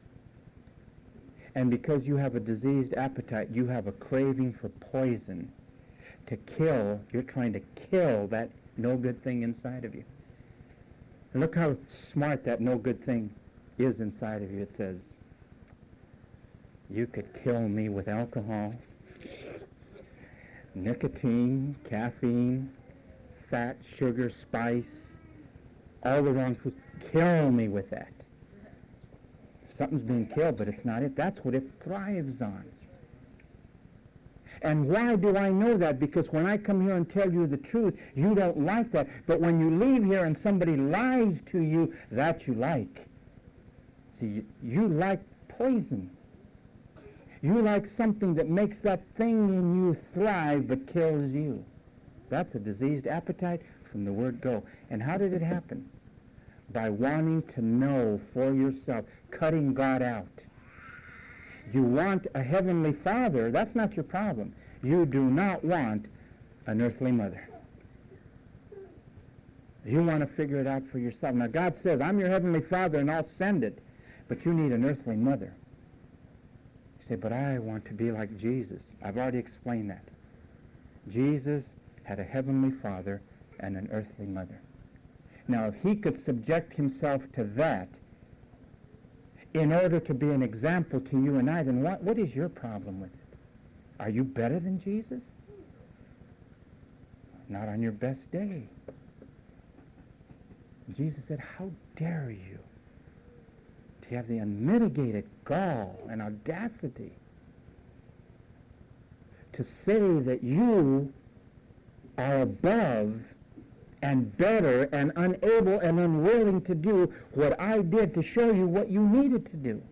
And because you have a diseased appetite, you have a craving for poison to kill. You're trying to kill that no good thing inside of you. And look how smart that no good thing is inside of you. It says, you could kill me with alcohol, nicotine, caffeine, fat, sugar, spice, all the wrong food. Kill me with that. Something's being killed, but it's not it. That's what it thrives on. And why do I know that? Because when I come here and tell you the truth, you don't like that. But when you leave here and somebody lies to you, that you like. See, you like poison. You like something that makes that thing in you thrive but kills you. That's a diseased appetite from the word go. And how did it happen? By wanting to know for yourself, cutting God out. You want a heavenly father, that's not your problem. You do not want an earthly mother. You want to figure it out for yourself. Now God says, I'm your heavenly father and I'll send it, but you need an earthly mother. You say, but I want to be like Jesus. I've already explained that. Jesus had a heavenly father and an earthly mother. Now if he could subject himself to that in order to be an example to you and I, then what, what is your problem with it? Are you better than Jesus? Not on your best day. Jesus said, how dare you to have the unmitigated gall and audacity to say that you are above and better and unable and unwilling to do what I did to show you what you needed to do.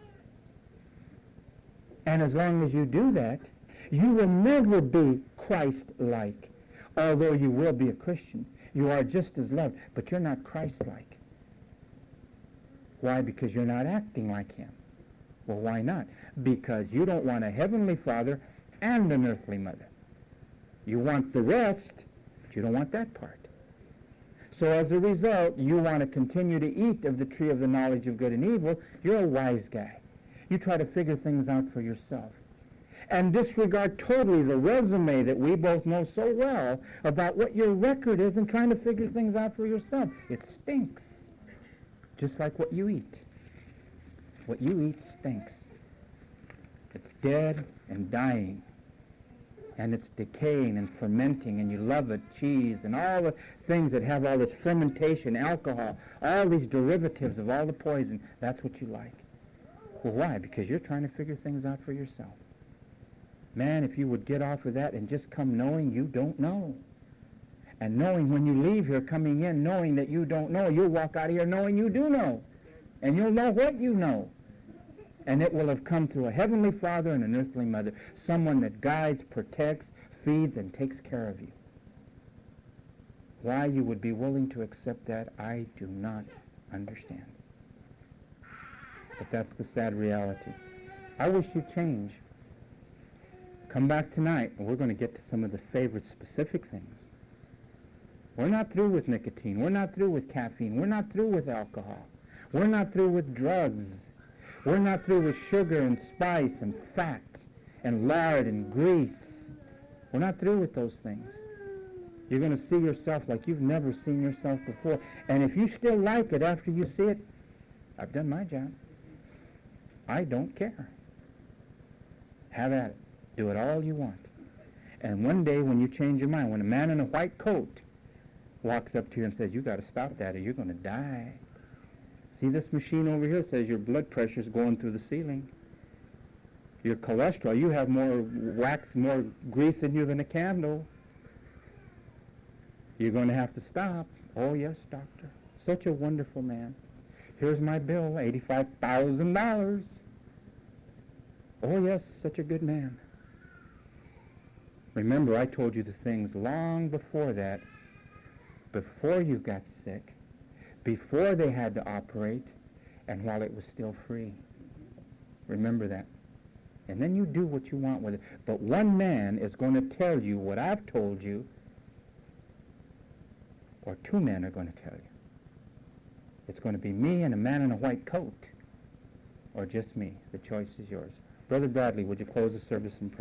And as long as you do that, you will never be Christ-like, although you will be a Christian. You are just as loved, but you're not Christ-like. Why? Because you're not acting like him. Well, why not? Because you don't want a heavenly father and an earthly mother. You want the rest, but you don't want that part. So as a result, you want to continue to eat of the tree of the knowledge of good and evil. You're a wise guy. You try to figure things out for yourself. And disregard totally the resume that we both know so well about what your record is and trying to figure things out for yourself. It stinks. Just like what you eat. What you eat stinks. It's dead and dying. And it's decaying and fermenting, and you love it, cheese, and all the things that have all this fermentation, alcohol, all these derivatives of all the poison. That's what you like. Well, why? Because you're trying to figure things out for yourself. Man, if you would get off of that and just come knowing you don't know. And knowing when you leave here, coming in, knowing that you don't know, you'll walk out of here knowing you do know. And you'll know what you know. And it will have come through a heavenly father and an earthly mother, someone that guides, protects, feeds, and takes care of you. Why you would be willing to accept that, I do not understand. But that's the sad reality. I wish you'd change. Come back tonight, and we're going to get to some of the favorite specific things. We're not through with nicotine. We're not through with caffeine. We're not through with alcohol. We're not through with drugs. We're not through with sugar and spice and fat and lard and grease. We're not through with those things. You're going to see yourself like you've never seen yourself before. And if you still like it after you see it, I've done my job. I don't care. Have at it. Do it all you want. And one day when you change your mind, when a man in a white coat walks up to you and says, you got to stop that or you're going to die. See this machine over here says your blood pressure is going through the ceiling. Your cholesterol, you have more wax, more grease in you than a candle. You're going to have to stop. Oh, yes, doctor. Such a wonderful man. Here's my bill, eighty-five thousand dollars. Oh, yes, such a good man. Remember, I told you the things long before that, before you got sick, before they had to operate, and while it was still free. Remember that. And then you do what you want with it. But one man is going to tell you what I've told you, or two men are going to tell you. It's going to be me and a man in a white coat, or just me. The choice is yours. Brother Bradley, would you close the service in prayer?